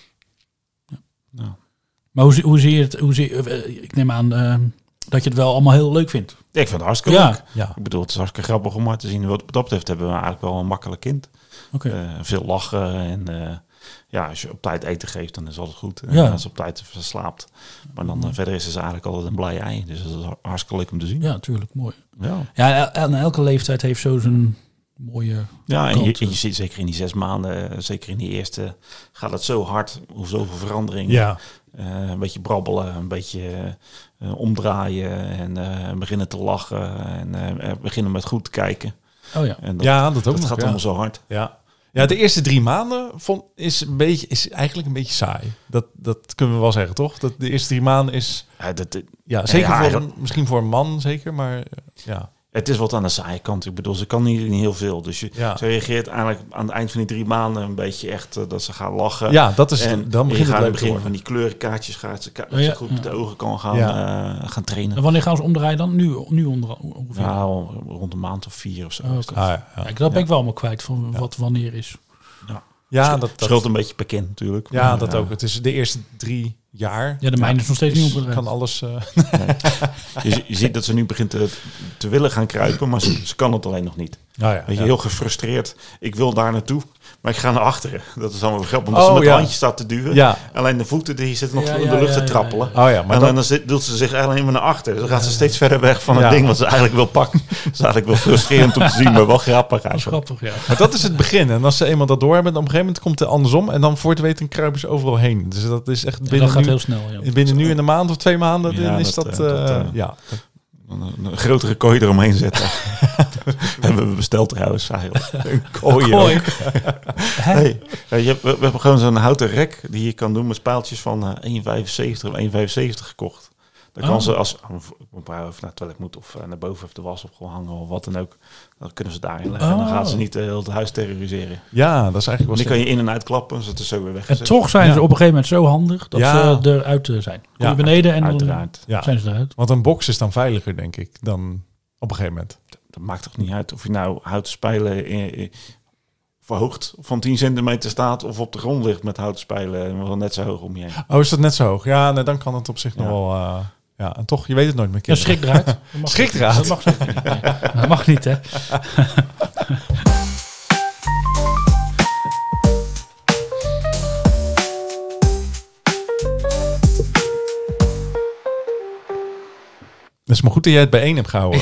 Nou, Maar hoe, zie- hoe zie je het? Hoe zie, uh, ik neem aan uh, dat je het wel allemaal heel leuk vindt. ik vind het hartstikke Ja. leuk. Ja, Ik bedoel, het is hartstikke grappig om maar te zien. Wat dat betreft hebben we eigenlijk wel een makkelijk kind. Oké. Uh, veel lachen en uh, ja, als je op tijd eten geeft, dan is alles goed. En Ja. als ze op tijd verslaapt. Maar dan uh, verder is ze eigenlijk altijd een blij ei. Dus dat is hartstikke leuk om te zien. Ja, natuurlijk. Mooi. Ja, Ja, en elke leeftijd heeft zo zijn mooie... ja en je, Kant, en je ziet zeker in die zes maanden, uh, zeker in die eerste, gaat het zo hard. Hoe zoveel veranderingen. ja. Uh, een beetje brabbelen, een beetje uh, omdraaien en uh, beginnen te lachen. En uh, beginnen met goed te kijken. Oh ja. En dat, ja dat ook dat nog, gaat ja. allemaal zo hard. Ja. Ja, de eerste drie maanden vond, is, een beetje, is eigenlijk een beetje saai. Dat, dat kunnen we wel zeggen, toch? Dat de eerste drie maanden is... Ja, dat, Ja, zeker Ja, voor eigenlijk- een, misschien voor een man, zeker. Maar uh, ja. Het is wat aan de saaie kant. Ik bedoel, ze kan niet, niet heel veel. Dus je, Ja. ze reageert eigenlijk aan het eind van die drie maanden een beetje echt uh, dat ze gaan lachen. Ja, dat is, en dan je begint gaat het aan leuk het te begin van worden. die kleurenkaartjes gaat ze, dat Oh ja, ze goed met de ja. ogen kan gaan, Ja. uh, gaan trainen. En wanneer gaan ze omdraaien dan? Nu, nu onder, ongeveer? Nou, rond een maand of vier of zo. Oh, is oké. dat. Ah, ja, ja. Kijk, dat ben ik wel allemaal kwijt van wat wanneer is. Ja, Scheelt- dat, dat, scheelt een beetje per kind natuurlijk. ja, Maar, dat uh, ook. Het is de eerste drie jaar. Ja, de mijne is nog steeds niet opgedraaid. Kan alles... Uh, Je, je ziet dat ze nu begint te, te willen gaan kruipen, maar ze, ze kan het alleen nog niet. nou ja, Weet je, ja. heel gefrustreerd. Ik wil daar naartoe, maar ik ga naar achteren. Dat is allemaal grappig, omdat Oh, ze met ja. de handjes staat te duwen. Ja. Alleen de voeten die zitten nog Ja, in ja, de lucht ja, te ja, trappelen. ja. Oh ja, maar en dan, dan zit- doet ze zich alleen maar naar achter. Dus dan gaat ze steeds verder weg van Ja. het ding wat ze eigenlijk wil pakken. Dat is eigenlijk wel frustrerend om te zien, maar wel grappig Dat is eigenlijk. grappig, ja. maar dat is het begin. En als ze eenmaal dat door hebben, dan op een gegeven moment komt het andersom. En dan voor het weten kruipen ze overal heen. Dus dat is echt En binnen dat gaat nu, heel snel, ja. binnen nu in een maand of twee maanden. Ja, dan is dat, dat... eh, uh, dat, eh, ja. Een, een grotere kooi eromheen zetten. Hebben we besteld trouwens eigenlijk. Een kooi. Kooi. ook. Hey, ja, je hebt, we, we hebben gewoon zo'n houten rek die je kan doen met spijltjes van uh, één komma vijfenzeventig of één komma vijfenzeventig gekocht. Dan kan Oh. ze als een paar of naar het toilet moet of uh, naar boven of de was op gewoon hangen of wat dan ook. Dan kunnen ze daarin leggen. En dan Oh. gaan ze niet uh, heel het huis terroriseren. Ja, dat is eigenlijk Want wel... die kan je in en uitklappen, zodat het zo weer weg En is. toch zijn Ja. ze op een gegeven moment zo handig dat Ja. ze eruit uh, zijn. Kom Ja, je beneden en dan Uiteraard. Ja. zijn ze eruit. Want een box is dan veiliger, denk ik, dan op een gegeven moment. Dat maakt toch niet uit of je nou houten spijlen in, in, verhoogd van tien centimeter staat of op de grond ligt met houten spijlen wel net zo hoog om je heen. Oh, is dat net zo hoog? Ja, nee, dan kan het op zich nog Ja. wel... Uh, ja, en toch, je weet het nooit meer. Ja, kinderen. schrik eruit. Dat mag Schrik zeker. eruit. Dat mag zeker niet. Nee. Dat mag niet, hè. Het is maar goed dat jij het bijeen hebt gehouden.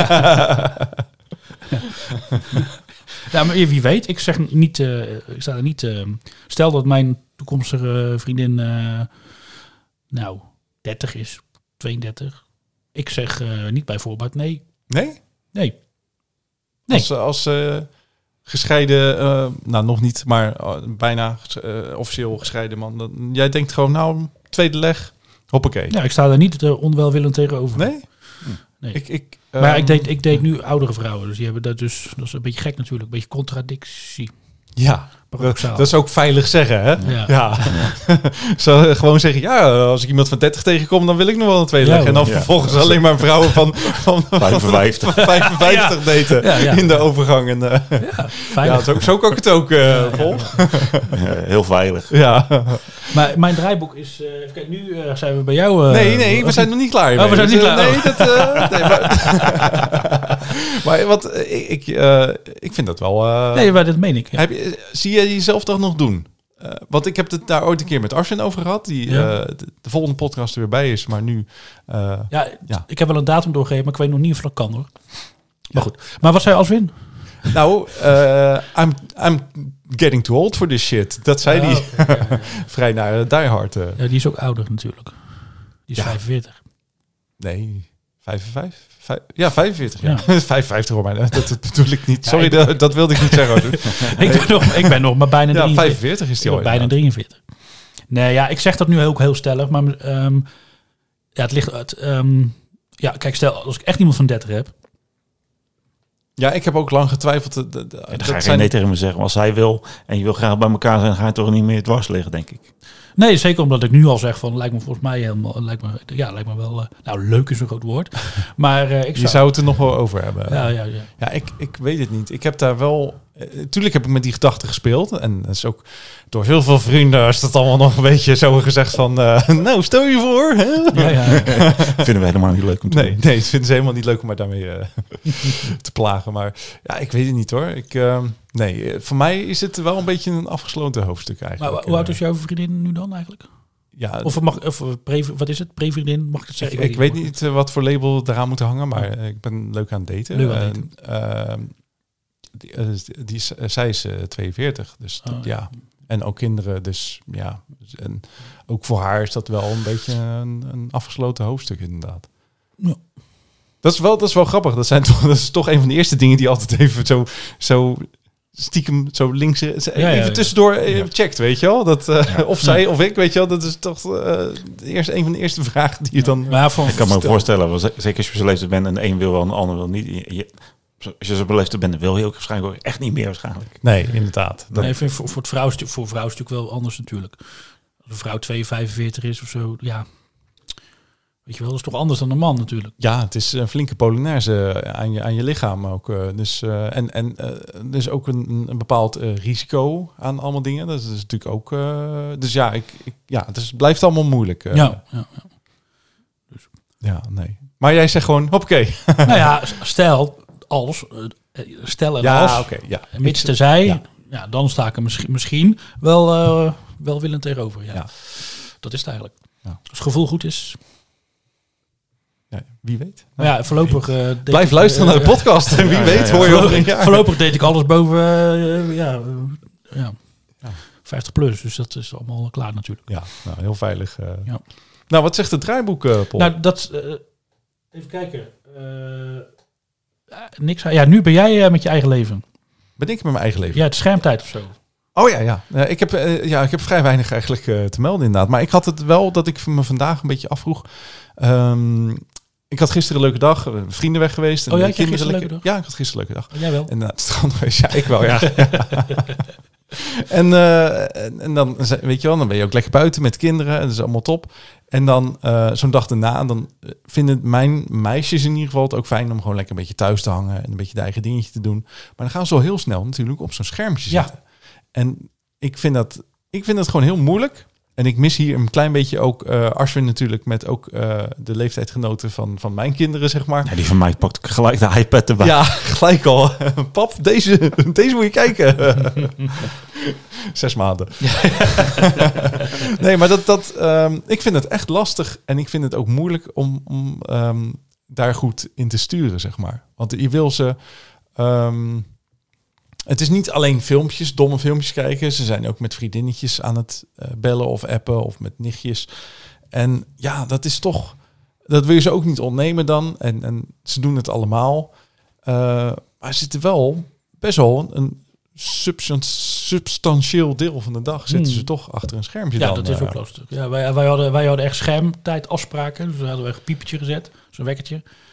Ja, maar wie weet. Ik zeg niet... Uh, ik sta er niet... Uh, stel dat mijn toekomstige vriendin... Uh, nou, dertig is. tweeëndertig. Ik zeg uh, niet bij voorbaat nee. Nee? Nee. Nee. Als, als uh, gescheiden... Uh, nou, nog niet, maar uh, bijna uh, officieel gescheiden man. Dan, jij denkt gewoon, nou, tweede leg. Hoppakee. Ja, ik sta daar niet uh, onwelwillend tegenover. Nee? Nee. Ik, ik, Maar um, ik date, ik date nu oudere vrouwen. Dus die hebben dat dus... Dat is een beetje gek natuurlijk. Een beetje contradictie. Ja, Paradoxaal. dat, dat is ook veilig zeggen, hè? Ja. Ja. Zo gewoon zeggen, ja, als ik iemand van dertig tegenkom, dan wil ik nog wel een tweede Ja, leggen. En dan ja. vervolgens alleen maar vrouwen van, van, vijfenvijftig. van vijfenvijftig daten Ja, ja. in de overgang. En, uh, Ja, ja, veilig. zo, zo kan ik het ook, uh, Paul. Ja, heel veilig. Ja. Maar mijn draaiboek is... Uh, even kijken, nu uh, zijn we bij jou... Uh, Nee, nee, we zijn nog niet klaar. Oh, mee. we zijn Dus, niet uh, klaar. Nee, dat, uh, nee, maar, maar wat, uh, ik, ik, uh, ik vind dat wel... Uh, Nee, maar dat meen ik. Ja. heb je, zie je jezelf toch nog doen? Uh, want ik heb het daar ooit een keer met Arsene over gehad. Die Ja. uh, de, de volgende podcast er weer bij is. Maar nu... Uh, Ja, Ja. ik heb wel een datum doorgegeven, maar ik weet nog niet of dat kan, hoor. Maar goed. Maar wat zei Alswin? nou, uh, I'm, I'm getting too old for this shit. Dat zei hij Ah, oké, ja, ja. vrij naar uh, Die Hard. Uh, Ja, die is ook ouder natuurlijk. Die is Ja. vijfenveertig. nee, vijfenvijftig? Vijf, ja, vijfenveertig. Ja. Ja. vijfenvijftig hoor, maar dat, dat bedoel ik niet. Ja, Sorry, ik- dat, dat wilde ik niet zeggen. Hoor. ik, ben nog, ik ben nog maar bijna Ja, drieënveertig. vijfenveertig is die Ik al. ben bijna drieënveertig. Nee, ja, ik zeg dat nu ook heel stellig, maar ehm, ja, het ligt uit. ehm, ja, kijk, stel als ik echt iemand van dertig heb. Ja, ik heb ook lang getwijfeld. Dat, dat, Ja, dan dat ga je zijn geen nee tegen me zeggen. Maar als hij wil en je wil graag bij elkaar zijn, ga je toch niet meer dwars liggen, denk ik. Nee, zeker omdat ik nu al zeg van lijkt me volgens mij helemaal, lijkt me, ja, lijkt me wel. Uh, nou, leuk is een groot woord, maar uh, ik zou, Je zou het er nog wel over hebben. ja, ja, ja. Ja, ik, ik weet het niet. Ik heb daar wel... eh, tuurlijk heb ik met die gedachten gespeeld. En dat is ook door heel veel vrienden is dat allemaal nog een beetje zo gezegd van... eh, nou, stel je voor. Hè? Ja, ja. Vinden we helemaal niet leuk om te Nee, doen. nee, het vinden ze helemaal niet leuk om mij daarmee eh, te plagen. Maar ja, ik weet het niet hoor. Ik, eh, nee, eh, voor mij is het wel een beetje een afgesloten hoofdstuk Maar eigenlijk. hoe oud Eh, is jouw vriendin nu dan eigenlijk? Ja, Of, mag, of pre, wat is het? Pre-vriendin? Mag ik het ik, zeggen? ik weet niet eh, wat voor label eraan moet hangen, maar eh, ik ben leuk aan het daten. Leuk aan het En, ehm, die, eh, die, is- eh, zij is eh, tweeënveertig, dus dat- Oh, ja. En ook kinderen, dus ja. Dus- En ook voor haar is dat wel een beetje een, een afgesloten hoofdstuk inderdaad. Ja. Dat is wel, dat is wel grappig. Dat, zijn toch, dat is toch een van de eerste dingen die altijd even zo, zo stiekem zo links eh, Ja, ja, even ja. tussendoor eh, Ja. checkt, weet je wel? Dat, eh, Ja. Of zij of ik, weet je wel? Dat is toch eh, de eerste, een van de eerste vragen die je dan... Maar van, Ik kan me ook voorstellen, wel, zeker als je zo leeftijd bent en de een wil wel en de ander wil niet. Je, je- als je zo beleefd bent, dan wil je ook waarschijnlijk ook echt niet meer waarschijnlijk. Nee, inderdaad. Dat, nee, voor, voor, het vrouwstuk, voor vrouwen is het natuurlijk wel anders natuurlijk. Als een vrouw twee vijfenveertig is of zo, ja. Weet je wel, dat is toch anders dan een man natuurlijk. Ja, het is een flinke polonaise aan je, aan je lichaam ook. eh, Dus, eh, en en eh, er is ook een, een bepaald eh, risico aan allemaal dingen. Dat is natuurlijk ook... eh, dus ja, ik, ik, ja, het is, blijft allemaal moeilijk. eh. ja, ja, ja. Ja, nee. Maar jij zegt gewoon, hoppakee. Nou ja, stel als, eh, stel en Ja, als, oké. ja. mits tenzij, Ja. ja. dan sta ik er misschien, misschien wel, uh, wel willend tegenover. Ja. Ja. Dat is het eigenlijk. Ja. Als het gevoel goed is. Ja, wie weet. Maar ja, voorlopig... Uh, deed Blijf ik, luisteren uh, naar de podcast. En wie ja, weet ja, hoor je over een Voorlopig, jaar. voorlopig deed ik alles boven uh, ja, uh, ja, Ja. vijftig plus. Dus dat is allemaal klaar natuurlijk. Ja, nou, heel veilig. eh. Ja. Nou, wat zegt het draaiboek, eh, Paul? Nou, dat... Uh, even kijken. Uh, niks. Ja, nu ben jij uh, met je eigen leven. Ben ik met mijn eigen leven? Ja, het schermtijd of zo. Oh ja, ja. Uh, ik, heb, uh, ja ik heb vrij weinig eigenlijk uh, te melden inderdaad. Maar ik had het wel dat ik me vandaag een beetje afvroeg. Um, ik had gisteren een leuke dag. Uh, vrienden weg geweest. En oh ja, de had je kinderen gisteren een leuke lekker- Ja, ik had gisteren een leuke dag. Oh, jij wel? En naar het strand geweest. Ja, ik wel, ja. en, uh, en, en dan, weet je wel, dan ben je ook lekker buiten met kinderen. En dat is allemaal top. En dan uh, zo'n dag daarna, dan vinden mijn meisjes in ieder geval het ook fijn om gewoon lekker een beetje thuis te hangen. En een beetje de eigen dingetje te doen. Maar dan gaan ze al heel snel natuurlijk op zo'n schermpje Ja. zitten. En ik vind dat, ik vind dat gewoon heel moeilijk. En ik mis hier een klein beetje ook uh, Arswin natuurlijk met ook uh, de leeftijdgenoten van, van mijn kinderen, zeg maar. Ja, die van mij pakt gelijk de iPad erbij. Ja, gelijk al. Pap, deze, deze moet je kijken. Zes maanden. Nee, maar dat, dat, um, ik vind het echt lastig. En ik vind het ook moeilijk om, om um, daar goed in te sturen, zeg maar. Want je wil ze... Um, het is niet alleen filmpjes, domme filmpjes kijken. Ze zijn ook met vriendinnetjes aan het uh, bellen of appen of met nichtjes. En ja, dat is toch... Dat wil je ze ook niet ontnemen dan. En, en ze doen het allemaal. Uh, maar ze zitten wel best wel een substan- substantieel deel van de dag. Zitten Hmm. ze toch achter een schermpje Ja, dan. dat is uh, ook lastig. Ja, wij, wij, hadden, wij hadden echt schermtijdafspraken. Dus we hadden we een piepetje gezet. Zo'n wekkertje.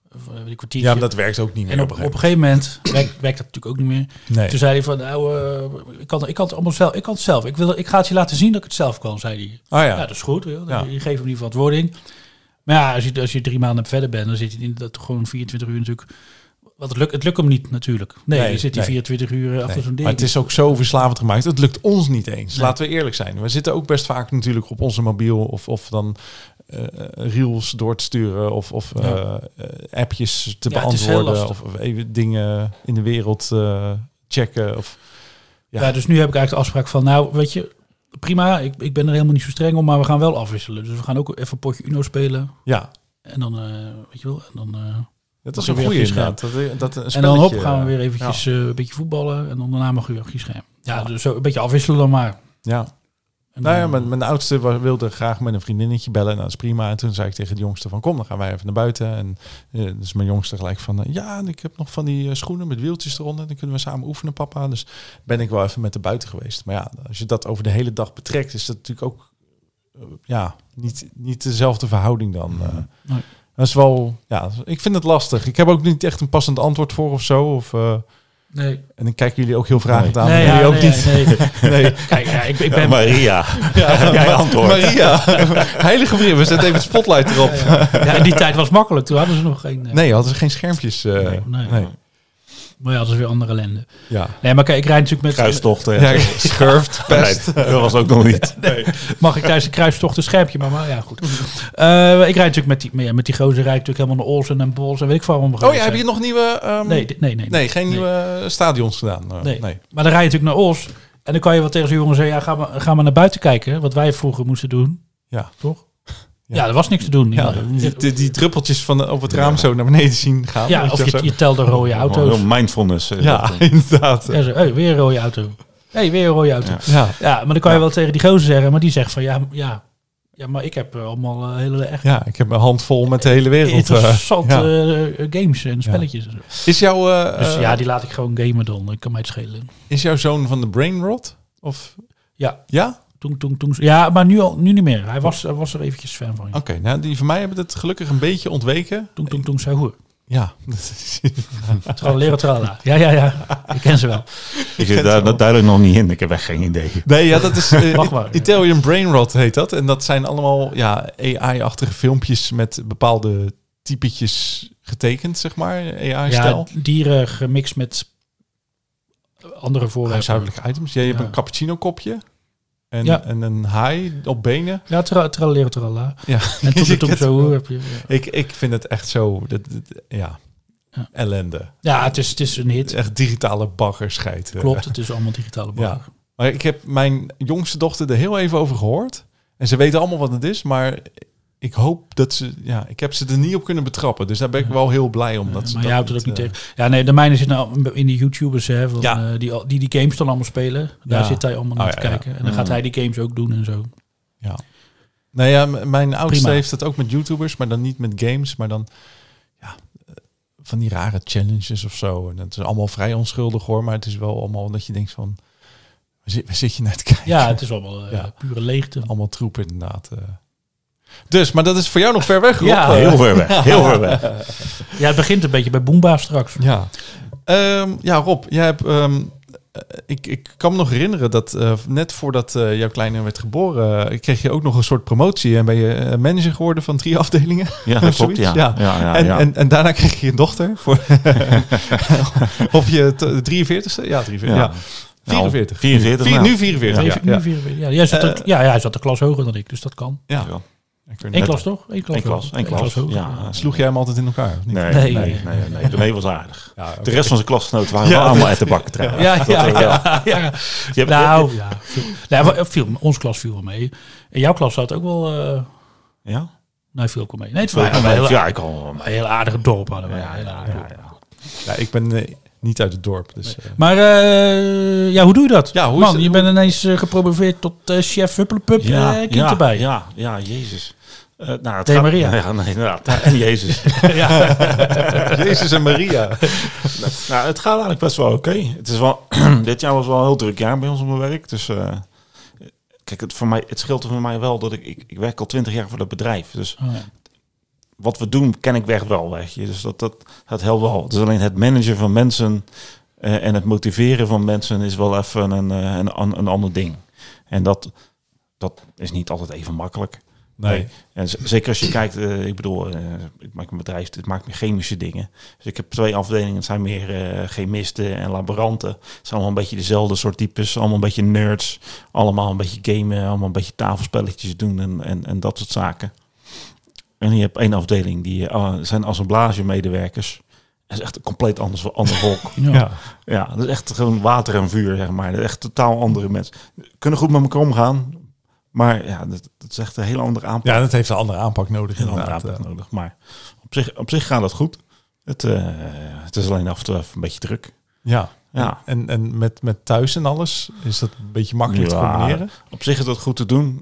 Of, uh, een kwartiertje. Ja, maar dat werkt ook niet meer. En op, op een gegeven moment werkt, werkt dat natuurlijk ook niet meer. Nee. Toen zei hij van, nou, uh, ik, kan, ik kan het allemaal zelf. Ik kan het zelf. Ik, wil, ik ga het je laten zien dat ik het zelf kan, zei hij. Oh ja. Ja, dat is goed. Joh. Ja. Je geeft hem die verantwoording. Maar ja, als je, als je drie maanden verder bent, dan zit je in dat gewoon vierentwintig uur natuurlijk. Want het lukt, het lukt hem niet natuurlijk. Nee, Nee, je zit die nee. vierentwintig uur achter Nee, zo'n ding. maar het is ook zo verslavend gemaakt. Het lukt ons niet eens. Nee. Laten we eerlijk zijn. We zitten ook best vaak natuurlijk op onze mobiel of, of dan uh, reels door te sturen of, of uh, Ja. uh, appjes te Ja, het is heel beantwoorden lastig. of, of even dingen in de wereld uh, checken. Of, Ja. ja. dus nu heb ik eigenlijk de afspraak van, nou, weet je, prima, ik, ik ben er helemaal niet zo streng om, maar we gaan wel afwisselen. Dus we gaan ook even een potje Uno spelen. ja, En dan, uh, weet je wel, en dan... Uh, dat is Mag een je weer goede achter je inderdaad. Dat, dat een en dan hop, spelletje, gaan we weer uh, eventjes Ja. uh, een beetje voetballen. En dan daarna mag je achter je scherm. Ja, Ja. dus zo een beetje afwisselen dan maar. ja. En Nou ja, dan- mijn, mijn oudste wa- wilde graag met een vriendinnetje bellen. Nou, dat is prima. En toen zei ik tegen de jongste van, kom, dan gaan wij even naar buiten. En uh, dus mijn jongste gelijk van, uh, ja, en ik heb nog van die uh, schoenen met wieltjes eronder. Dan kunnen we samen oefenen, papa. Dus ben ik wel even met de buiten geweest. Maar ja, als je dat over de hele dag betrekt, is dat natuurlijk ook uh, ja, niet, niet dezelfde verhouding dan. Uh. Nee. Dat is wel, ja, ik vind het lastig. Ik heb ook niet echt een passend antwoord voor of zo. Of, uh, Nee. en dan kijken jullie ook heel vragend Nee. aan. Nee, Jullie ja, ook nee, niet. nee, nee. Nee. Kijk, ja, ik, ik ben... Ja, Maria. Ja, Jij antwoord. Maria, heilige vrienden, we zetten even het spotlight erop. Ja, ja, in die tijd was het makkelijk. Toen hadden ze nog geen... uh, Nee, hadden ze geen schermpjes. uh, Nee, nee. nee. Maar ja, dat is weer andere ellende. Ja. Nee, maar kijk, ik rijd natuurlijk met... Kruistochten. Ja, schurft, pest. Nee, dat was ook nog niet. Mag ik tijdens de kruistocht een schermpje, maar, maar ja, goed. Uh, ik rijd natuurlijk met die, met die gozer, rijd ik natuurlijk helemaal naar Olsen en Bols en weet ik veel allemaal. Oh ja, heb je nog nieuwe... Um, Nee, dit- nee, nee. nee, geen nee. nieuwe stadions gedaan. Uh, Nee. nee. Maar dan rij je natuurlijk naar Os. En dan kan je wel tegen zo'n jongen zeggen, ja, ga maar, ga maar naar buiten kijken. Wat wij vroeger moesten doen. Ja. Toch? Ja. Ja, er was niks te doen. Ja, die, die, die druppeltjes van op het raam zo naar beneden zien gaan. Ja, weet of je je, zo. je telde rode Heel auto's. mindfulness. eh, Ja, dat- inderdaad. Ja, zo, hey, weer een rode auto. hey, weer een rode auto. Ja. Ja, Ja, maar dan kan je Ja. wel tegen die gozer zeggen. Maar die zegt van, ja, ja, ja maar ik heb eh, allemaal uh, hele echt ja, ik heb mijn hand vol met de hele wereld. uh, interessante ja. uh, games en spelletjes. en zo. Is, jouw, uh, Dus uh, ja, die laat ik gewoon gamen dan. Dat kan mij het schelen. is jouw zoon van de brain rot? Of Ja, ja? toen, toen, toen. Ja, maar nu, al, nu niet meer. Hij was, hij was er eventjes fan van. Oké, okay, nou die van mij hebben het gelukkig een beetje ontweken. Toen, toen, toen, zei hoor. Ja. Tralera, tralala. Ja, ja, ja. Ik ken ze wel. Ik zit daar dat duidelijk nog niet in. Ik heb echt geen idee. Nee, ja, dat is uh, Wacht maar. Italian Brain Rot heet dat. En dat zijn allemaal ja, A I-achtige filmpjes met bepaalde typetjes getekend, zeg maar. A I-stijl. Ja, dieren gemixt met andere voorwerpen. Huishoudelijke items. Ja, je hebt Ja. een cappuccino kopje. En, Ja. en een haai op benen. Ja, tra tralera, tralala. Ja. En toen, Je toen kent zo het wel. hoor heb je. Ja, Ik, ik vind het echt zo... Dat, dat- ja, Ja. ellende. ja het, is, het is een Het hit. is echt digitale baggerscheid. Klopt, het is allemaal digitale Ja. bagger. Maar ik heb mijn jongste dochter er heel even over gehoord. En ze weten allemaal wat het is, maar ik hoop dat ze... Ja, ik heb ze er niet op kunnen betrappen. Dus daar ben ik wel heel blij om. Ja, Dat ze maar dat je houdt het ook niet eh, tegen. Ja, nee, de mijne zit nou in die YouTubers, hè, van, Ja. eh, die, al- die die games dan allemaal spelen. Daar Ja. zit hij allemaal naar Oh, te ja, ja. kijken. En dan gaat hij die games ook doen en zo. Ja. Nou ja, m- mijn oudste Prima. heeft het ook met YouTubers, maar dan niet met games, maar dan ja, eh, van die rare challenges of zo. En het is allemaal vrij onschuldig hoor, maar het is wel allemaal dat je denkt van, waar zit, waar zit je naar te kijken? Ja, het is allemaal uh, Ja. pure leegte. Allemaal troep inderdaad. eh. Dus, maar dat is voor jou nog ver weg, Rob. Ja. Eh, Heel ver weg. Heel ver weg. Ja, het begint een beetje bij Boomba straks. Ja. Ehm, ja, Rob, jij hebt... ehm, eh, ik, ik kan me nog herinneren dat uh, net voordat uh, jouw kleine werd geboren, uh, kreeg je ook nog een soort promotie en ben je uh, manager geworden van drie afdelingen. Ja, dat klopt. Zoiets? Ja. Ja, ja, en, ja. En, en daarna kreeg je een dochter voor op je t- drieënveertigste? Ja, drieënveertig. Ja. vierenveertig. vierenveertig, Vier- nou. Nu vierenveertig. Nee, Ja, nu ja. vier- ja, jij zat er- Eh, ja, hij zat de klas hoger dan ik, dus dat kan. Ja. Ja. Ik weet Eén net- klas toch? Eén klas. Eén klas, hoger. één klas. hoger. Ja. Sloeg jij hem altijd in elkaar? Of niet? Nee, Nee. nee, nee, nee, nee. René was aardig. Ja, oké. De rest van zijn klasgenoten waren Ja, wel allemaal dit- uit de bakken trouwens. Ja, Dat, ja, eh, ja, ja. Je hebt- Nou, ja. Viel, nou, wa- viel, onze klas viel wel mee. En jouw klas zat ook wel... Uh, Ja? nee, viel ook wel mee. Nee, het Ja, was wel een heel, ja, ik kan wel. een heel aardige dorp hadden wij. Ja, Heel ja, aardig ja, dorp. ja. Ja, ik ben eh, niet uit het dorp. Dus, eh, Maar uh, ja, hoe doe je dat? Ja, hoe is Man, het- je bent ineens uh, gepromoveerd tot uh, chef Huppelepup. Ja, uh, kind ja, erbij. ja, ja, Jezus. Uh, nou, het De gaat- Maria. Ja, nee, inderdaad. En Jezus. Jezus en Maria. Nou, het gaat eigenlijk best wel oké. Het is wel dit jaar was wel een heel druk jaar bij ons op mijn werk. Dus uh, kijk, het, voor mij, het scheelt er voor mij wel dat ik, ik, ik werk al twintig jaar voor dat bedrijf. Dus Oh, ja. wat we doen, ken ik weg wel, weet je. Dus dat, dat, dat helpt wel. Het is alleen het managen van mensen uh, en het motiveren van mensen is wel even een, uh, een, een, een ander ding. En dat, dat is niet altijd even makkelijk. Nee. Nee. En z- zeker als je kijkt, uh, ik bedoel, uh, ik maak een bedrijf, dit maakt meer chemische dingen. Dus ik heb twee afdelingen, het zijn meer uh, chemisten en laboranten. Het zijn allemaal een beetje dezelfde soort types, allemaal een beetje nerds. Allemaal een beetje gamen, allemaal een beetje tafelspelletjes doen en, en, en dat soort zaken. En je hebt één afdeling, die uh, zijn assemblage-medewerkers. Dat is echt een compleet anders, ander volk. Ja. Ja. Ja, dat is echt gewoon water en vuur, zeg maar. Dat is echt totaal andere mensen. Kunnen goed met elkaar omgaan, maar ja, dat, dat is echt een hele andere aanpak. ja, dat heeft een andere aanpak nodig. Heel andere Inderdaad. aanpak nodig. Maar op zich, op zich gaat dat goed. Het, uh, het is alleen af en toe even een beetje druk. Ja. Ja. En, en met, met thuis en alles, is dat een beetje makkelijk Ja. te combineren? Op zich is dat goed te doen.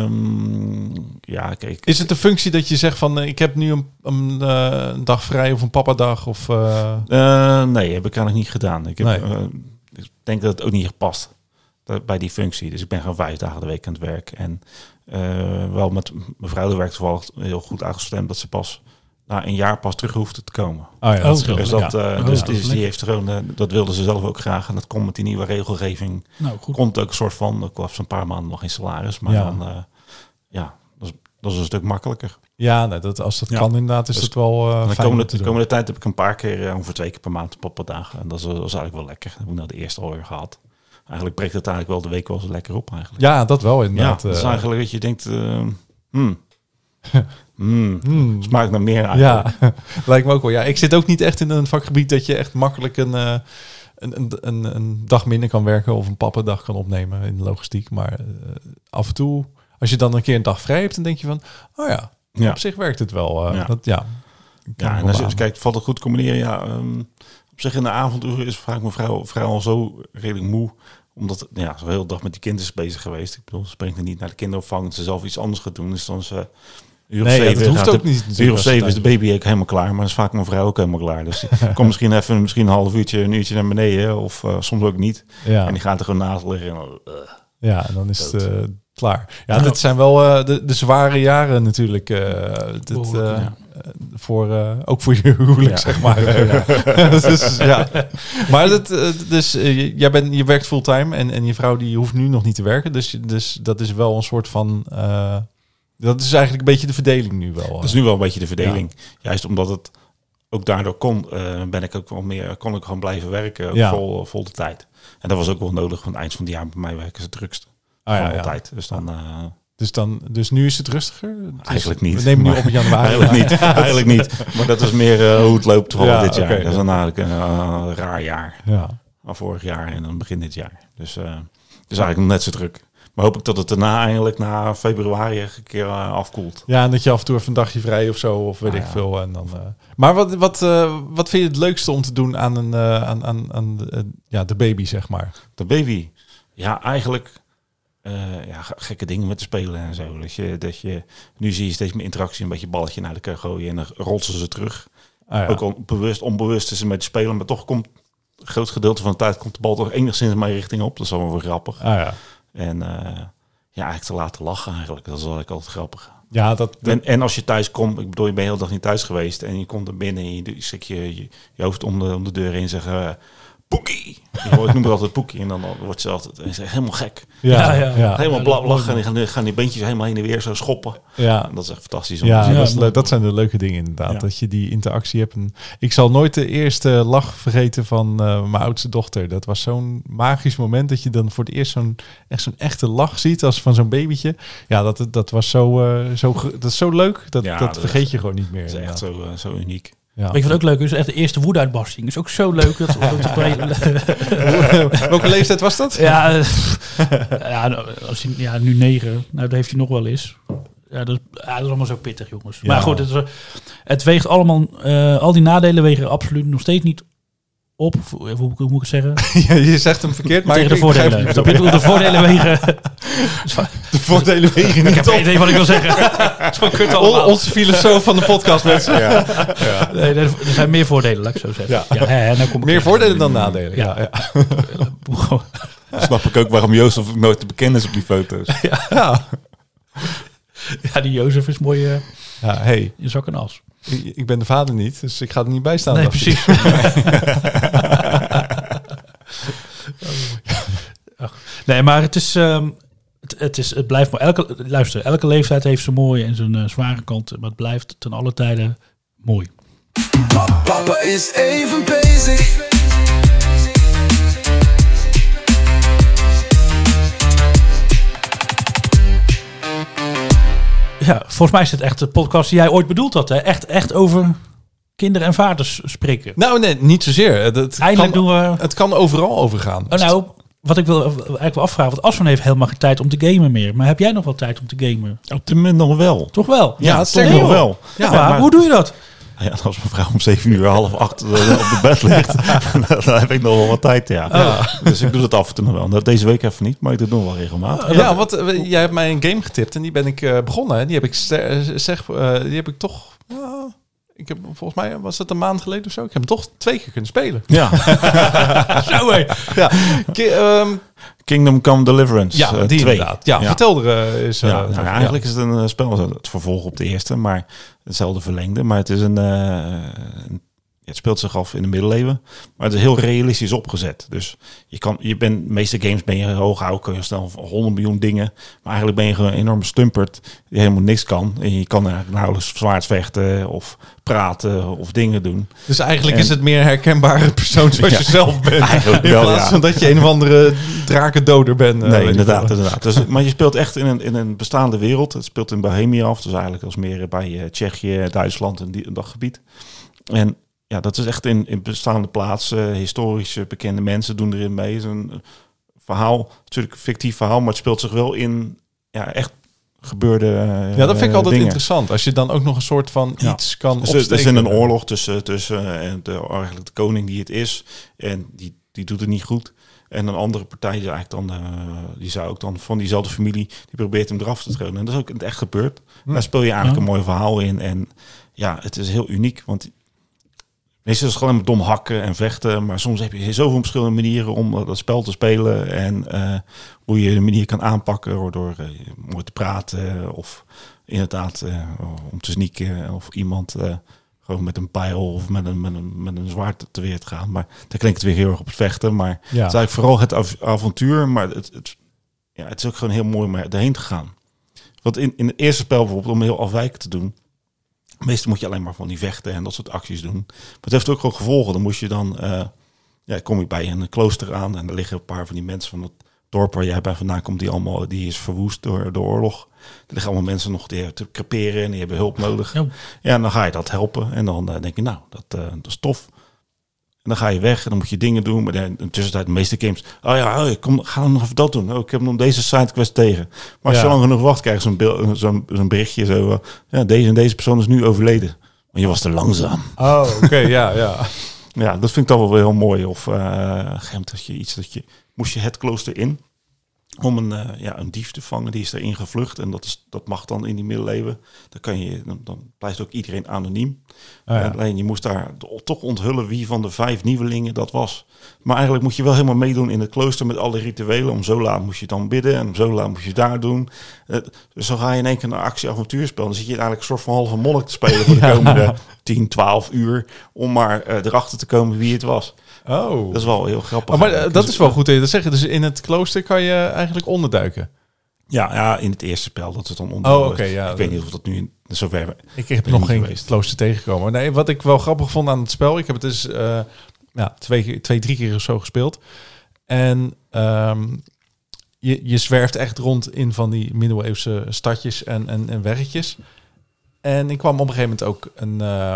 Um, ja, kijk. Is het een functie dat je zegt van, uh, ik heb nu een, een, uh, een dag vrij of een papadag? Of, uh... Uh, nee, heb ik eigenlijk niet gedaan. Ik, heb, Nee. uh, ik denk dat het ook niet gepast bij die functie. Dus ik ben gewoon vijf dagen de week aan het werk. En uh, wel met mijn vrouw de werkt toevallig heel goed aangestemd dat ze pas na een jaar pas terug hoeft te komen. Oh ja, dat is Oh, wel- Dus, ja. dat, uh, Oh, dus ja, die, dat is die heeft gewoon, uh, dat wilde ze zelf ook graag. En dat komt met die nieuwe regelgeving. Nou, goed. Komt ook een soort van, ik was een paar maanden nog geen salaris. Maar Ja. dan, uh, ja, dat is, dat is een stuk makkelijker. Ja, nou, dat, als dat Ja. kan inderdaad, is Dus- het wel uh, En de fijn om komende, te de doen. komende tijd heb ik een paar keer, uh, ongeveer twee keer per maand pappadagen. En dat is, dat is eigenlijk wel lekker. Dat heb ik nou de eerste alweer gehad. Eigenlijk breekt het eigenlijk wel de week wel eens lekker op eigenlijk. Ja, dat wel Ja, inderdaad. dat is uh, eigenlijk dat je denkt, uh, hmm, hmm, hmm. smaakt naar meer eigenlijk. Ja, lijkt me ook wel. Ja, ik zit ook niet echt in een vakgebied dat je echt makkelijk een, uh, een, een, een, een dag minder kan werken of een pappendag kan opnemen in de logistiek. Maar uh, af en toe, als je dan een keer een dag vrij hebt, dan denk je van, oh ja, Ja. op zich werkt het wel. Uh, Ja. Dat, ja, kan Ja, ik en wel als je aan. kijkt, valt het goed te combineren? Ja, um, op zich in de avonduren is vaak mijn vrouw, vrouw al zo redelijk moe. Omdat, ja, zo de hele dag met die kinderen is bezig geweest. Ik bedoel, ze brengt er niet naar de kinderopvang. Dat ze zelf iets anders gaat doen. Dus dan is uh, uur of Nee, ja, zeven. dat hoeft gaat ook de- niet natuurlijk Uur of als ze zeven is thuis- de baby ook helemaal klaar. Maar dan is vaak mijn vrouw ook helemaal klaar. Dus die komt misschien even misschien een half uurtje, een uurtje naar beneden. Of uh, soms ook niet. Ja. En die gaat er gewoon naast liggen. En dan, uh, Ja, en dan is het Dood. uh, klaar. Ja, Ja. dit zijn wel uh, de, de zware jaren natuurlijk. Uh, dit, uh, Behoorlijk, ja. voor, uh, ook voor je huwelijk, Ja. zeg maar. dus, ja. Maar dat, uh, dus, uh, jij bent, je werkt fulltime en, en je vrouw die hoeft nu nog niet te werken. Dus, dus dat is wel een soort van... Uh, dat is eigenlijk een beetje de verdeling nu wel. dat is nu wel een beetje de verdeling. Juist omdat het ook daardoor kon, uh, ben ik ook wel meer, kon ik gewoon blijven werken. Ja. Vol, vol de tijd. En dat was ook wel nodig. Want eind van het jaar bij mij werken is het drukste. Ah, ja, van ja. altijd. Dus dan... Uh, Dus, dan, dus nu is het rustiger? Dus Eigenlijk niet. We nemen nu Maar- op in januari. Eigenlijk niet. Eigenlijk niet. Maar dat is meer uh, hoe het loopt toevallig Ja, dit jaar. oké. Dat is dan eigenlijk een uh, raar jaar. Ja. Van vorig jaar en dan begin dit jaar. Dus uh, dus eigenlijk nog net zo druk. Maar hoop ik dat het daarna eigenlijk na februari een keer uh, afkoelt. Ja, en dat je af en toe even een dagje vrij of zo, of weet Ah, ik ja. veel. En dan, uh... Maar wat, wat, uh, wat vind je het leukste om te doen aan, een, uh, aan, aan, aan de, uh, ja, de baby, zeg maar? De baby. Ja, eigenlijk uh, ja, g- gekke dingen met te spelen en zo. Dat je, dat je, nu zie je steeds meer interactie. Een beetje balletje naar de kan gooien en dan rolt ze ze terug. Ah, ja. Ook al bewust, onbewust is ze met spelen. Maar toch komt een groot gedeelte van de tijd komt de bal toch enigszins mijn richting op. Dat is allemaal wel grappig. Ah, ja. En uh, ja, eigenlijk te laten lachen eigenlijk. Dat is wel altijd grappig. Ja, dat, dat- En, en als je thuis komt, ik bedoel, je bent de hele dag niet thuis geweest. En je komt er binnen en je, doet- je stik je, je, je hoofd om de, om de deur heen en zeggen... Uh, Poekie! Ik noem het altijd Poekie. En dan wordt ze altijd en ze helemaal gek. ja, Ja, ja, ja. ja. Helemaal Ja, bla- dat- lachen. En die gaan, gaan die beentjes helemaal heen en weer zo schoppen. ja. En dat is echt fantastisch. om Ja, te zien. dat, is Ja, leuk. Dat zijn de leuke dingen inderdaad. Ja. Dat je die interactie hebt. En ik zal nooit de eerste lach vergeten van uh, mijn oudste dochter. Dat was zo'n magisch moment dat je dan voor het eerst zo'n echt zo'n echte lach ziet als van zo'n babytje. Ja, dat, dat was zo, uh, zo, ge- dat is zo leuk. Dat, Ja, dat dat vergeet is- je gewoon niet meer. Dat is echt inderdaad. zo, uh, zo uniek. Ja. Weet je wat ook leuk is? Echt de eerste woedeuitbarsting. Is ook zo leuk. Dat, dat Welke leeftijd was dat? ja, eh, ja, nou, als hij, ja, nu negen. Nou, dat heeft hij nog wel eens. Ja, dat, ja, dat is allemaal zo pittig, jongens. Ja. Maar goed, het, is, uh, het weegt allemaal... uh, al die nadelen wegen absoluut nog steeds niet op. Hoe, hoe, hoe moet ik het zeggen? Ja, je zegt hem verkeerd, maar Tegen de ik begrijp voordelen. het Snap niet. je? De voordelen wegen... De voordelen wegen Ik niet heb op. geen idee wat ik wil zeggen. Het is gewoon kut allemaal. On- Onze filosoof van de podcast, mensen. Ja. Nee, er er zijn meer voordelen, laat ik zo zeggen. Ja. Ja, hè, hè, nou kom ik Meer weer. voordelen dan nadelen. Ja, Ja. ja. Gewoon- Snap ik ook waarom Jozef nooit te bekennen is op die foto's. ja. Ja, die Jozef is mooi... eh, Ja, hey, in zak en as. ik, ik ben de vader niet, dus ik ga er niet bij staan. Nee, dacht ik. precies. Nee, maar het is, um, het, het is, het blijft maar elke, luister, elke leeftijd heeft zijn mooie en zijn uh, zware kant, maar het blijft ten alle tijden mooi. Papa is even bezig. Ja, volgens mij is het echt de podcast die jij ooit bedoeld had. Hè? Echt, echt over kinderen en vaders spreken. Nou, nee, niet zozeer. Het, het Eindelijk kan, doen we... Het kan overal overgaan. Oh, nou, wat ik wil eigenlijk wel afvragen, want Aswan heeft helemaal geen tijd om te gamen meer. Maar heb jij nog wel tijd om te gamen? Op de moment nog wel. Toch wel? Ja, Ja, toch nee, nog joh. wel. Ja, Ja, maar maar- hoe doe je dat? Ja, als mijn vrouw om zeven uur, half acht uh, op de bed ligt, dan heb ik nog wel wat tijd, ja. Dus ik doe dat af en toe nog wel. Nou, deze week even niet, maar ik doe het nog wel regelmatig. Ja, want uh, jij hebt mij een game getipt en die ben ik uh, begonnen. Hè. Die heb ik ster- zeg, uh, die heb ik toch. Uh, ik heb volgens mij was het een maand geleden of zo. Ik heb hem toch twee keer kunnen spelen. Ja, Zo hé. Ja, Ki- um, Kingdom Come Deliverance. ja uh, die twee. inderdaad. Ja, Ja. vertel er uh, is. Uh, Ja, nou, eigenlijk is het een uh, spel, het vervolg op de eerste, maar hetzelfde verlengde. Maar het is een, uh, een het speelt zich af in de middeleeuwen, maar het is heel realistisch opgezet. Dus je kan, je bent, de meeste games ben je hoog houden, kun je snel honderd miljoen dingen, maar eigenlijk ben je gewoon een enorme stumperd die helemaal niks kan. En je kan eigenlijk nauwelijks zwaard vechten of praten of dingen doen. Dus eigenlijk En- is het meer een herkenbare persoon zoals Ja, je zelf bent. eigenlijk In wel, plaats ja. van dat je een of andere drakendoder bent. uh, weet Nee, ik inderdaad, veel. inderdaad. Dus, maar je speelt echt in een, in een bestaande wereld. Het speelt in Bohemia af, dus eigenlijk als meer bij uh, Tsjechië, Duitsland en die, dat gebied. En ja, dat is echt in, in bestaande plaatsen. Historische bekende mensen doen erin mee. Het is een verhaal, natuurlijk een fictief verhaal, maar het speelt zich wel in ja, echt gebeurde uh, Ja, dat vind ik altijd dingen. interessant. Als je dan ook nog een soort van Ja. iets kan Dus er- er is opsteken. een oorlog tussen, tussen en de, eigenlijk de koning die het is. En die, die doet het niet goed. En een andere partij die eigenlijk dan, uh, die zou ook dan van diezelfde familie, die probeert hem eraf te tronen. En dat is ook in het echt gebeurd. Daar speel je eigenlijk Ja. een mooi verhaal in. En ja, het is heel uniek. Want meestal is het gewoon met dom hakken en vechten. Maar soms heb je zoveel verschillende manieren om uh, dat spel te spelen. En uh, hoe je de manier kan aanpakken door, door uh, mooi te praten. Of inderdaad uh, om te sneaken. Of iemand uh, gewoon met een pijl of met een, met een, met een zwaard te weer te gaan. Maar dan klinkt het weer heel erg op het vechten. Maar het is eigenlijk vooral het av- avontuur. Maar het, het, ja, het is ook gewoon heel mooi om erheen te gaan. Want in, in het eerste spel bijvoorbeeld, om heel afwijkend te doen, meestal moet je alleen maar van die vechten en dat soort acties doen. Maar het heeft ook gewoon gevolgen. Dan moest je dan, uh, ja, kom je bij een klooster aan en er liggen een paar van die mensen van het dorp waar jij bij vandaan komt, die allemaal, die is verwoest door de oorlog. Er liggen allemaal mensen nog die te creperen en die hebben hulp nodig. Ja. Ja, en dan ga je dat helpen en dan uh, denk je, nou, dat, uh, dat is tof. En dan ga je weg en dan moet je dingen doen. Maar in de tussentijd, de meeste games, oh ja, oh, kom, ga dan nog even dat doen. Oh, ik heb nog deze sidequest tegen. Maar als Ja. je lang genoeg wacht, krijg je zo'n, beeld, zo'n, zo'n berichtje zo. Uh, ja, deze en deze persoon is nu overleden. Maar je was te langzaam. Oh, oké, ja, ja. Ja, dat vind ik toch wel heel mooi. Of uh, dat je iets dat je moest je het klooster in om een, uh, ja, een dief te vangen. Die is erin gevlucht en dat, is, dat mag dan in die middeleeuwen. Dan, kan je, dan, dan blijft ook iedereen anoniem. Oh, ja. Alleen je moest daar toch onthullen wie van de vijf nieuwelingen dat was. Maar eigenlijk moet je wel helemaal meedoen in het klooster met alle rituelen. Om zo laat moest je dan bidden en om zo laat moest je daar doen. Uh, dus dan ga je in één keer naar actie-avontuurspel. Dan zit je eigenlijk een soort van halve monnik te spelen voor de komende tien, twaalf uur. Om maar uh, erachter te komen wie het was. Oh. Dat is wel heel grappig. Oh, maar uh, dat is wel goed dat je dat zegt. Dus in het klooster kan je eigenlijk onderduiken. Ja, ja, in het eerste spel dat het dan onder. Oh, oké, okay, ja. Ik weet niet of dat nu in zover. Ik heb nog geen geweest. klooster tegengekomen. Nee, wat ik wel grappig vond aan het spel, ik heb het dus uh, ja, twee, twee, drie keer of zo gespeeld. En um, je, je zwerft echt rond in van die middeleeuwse stadjes en, en, en weggetjes. En ik kwam op een gegeven moment ook een. Uh,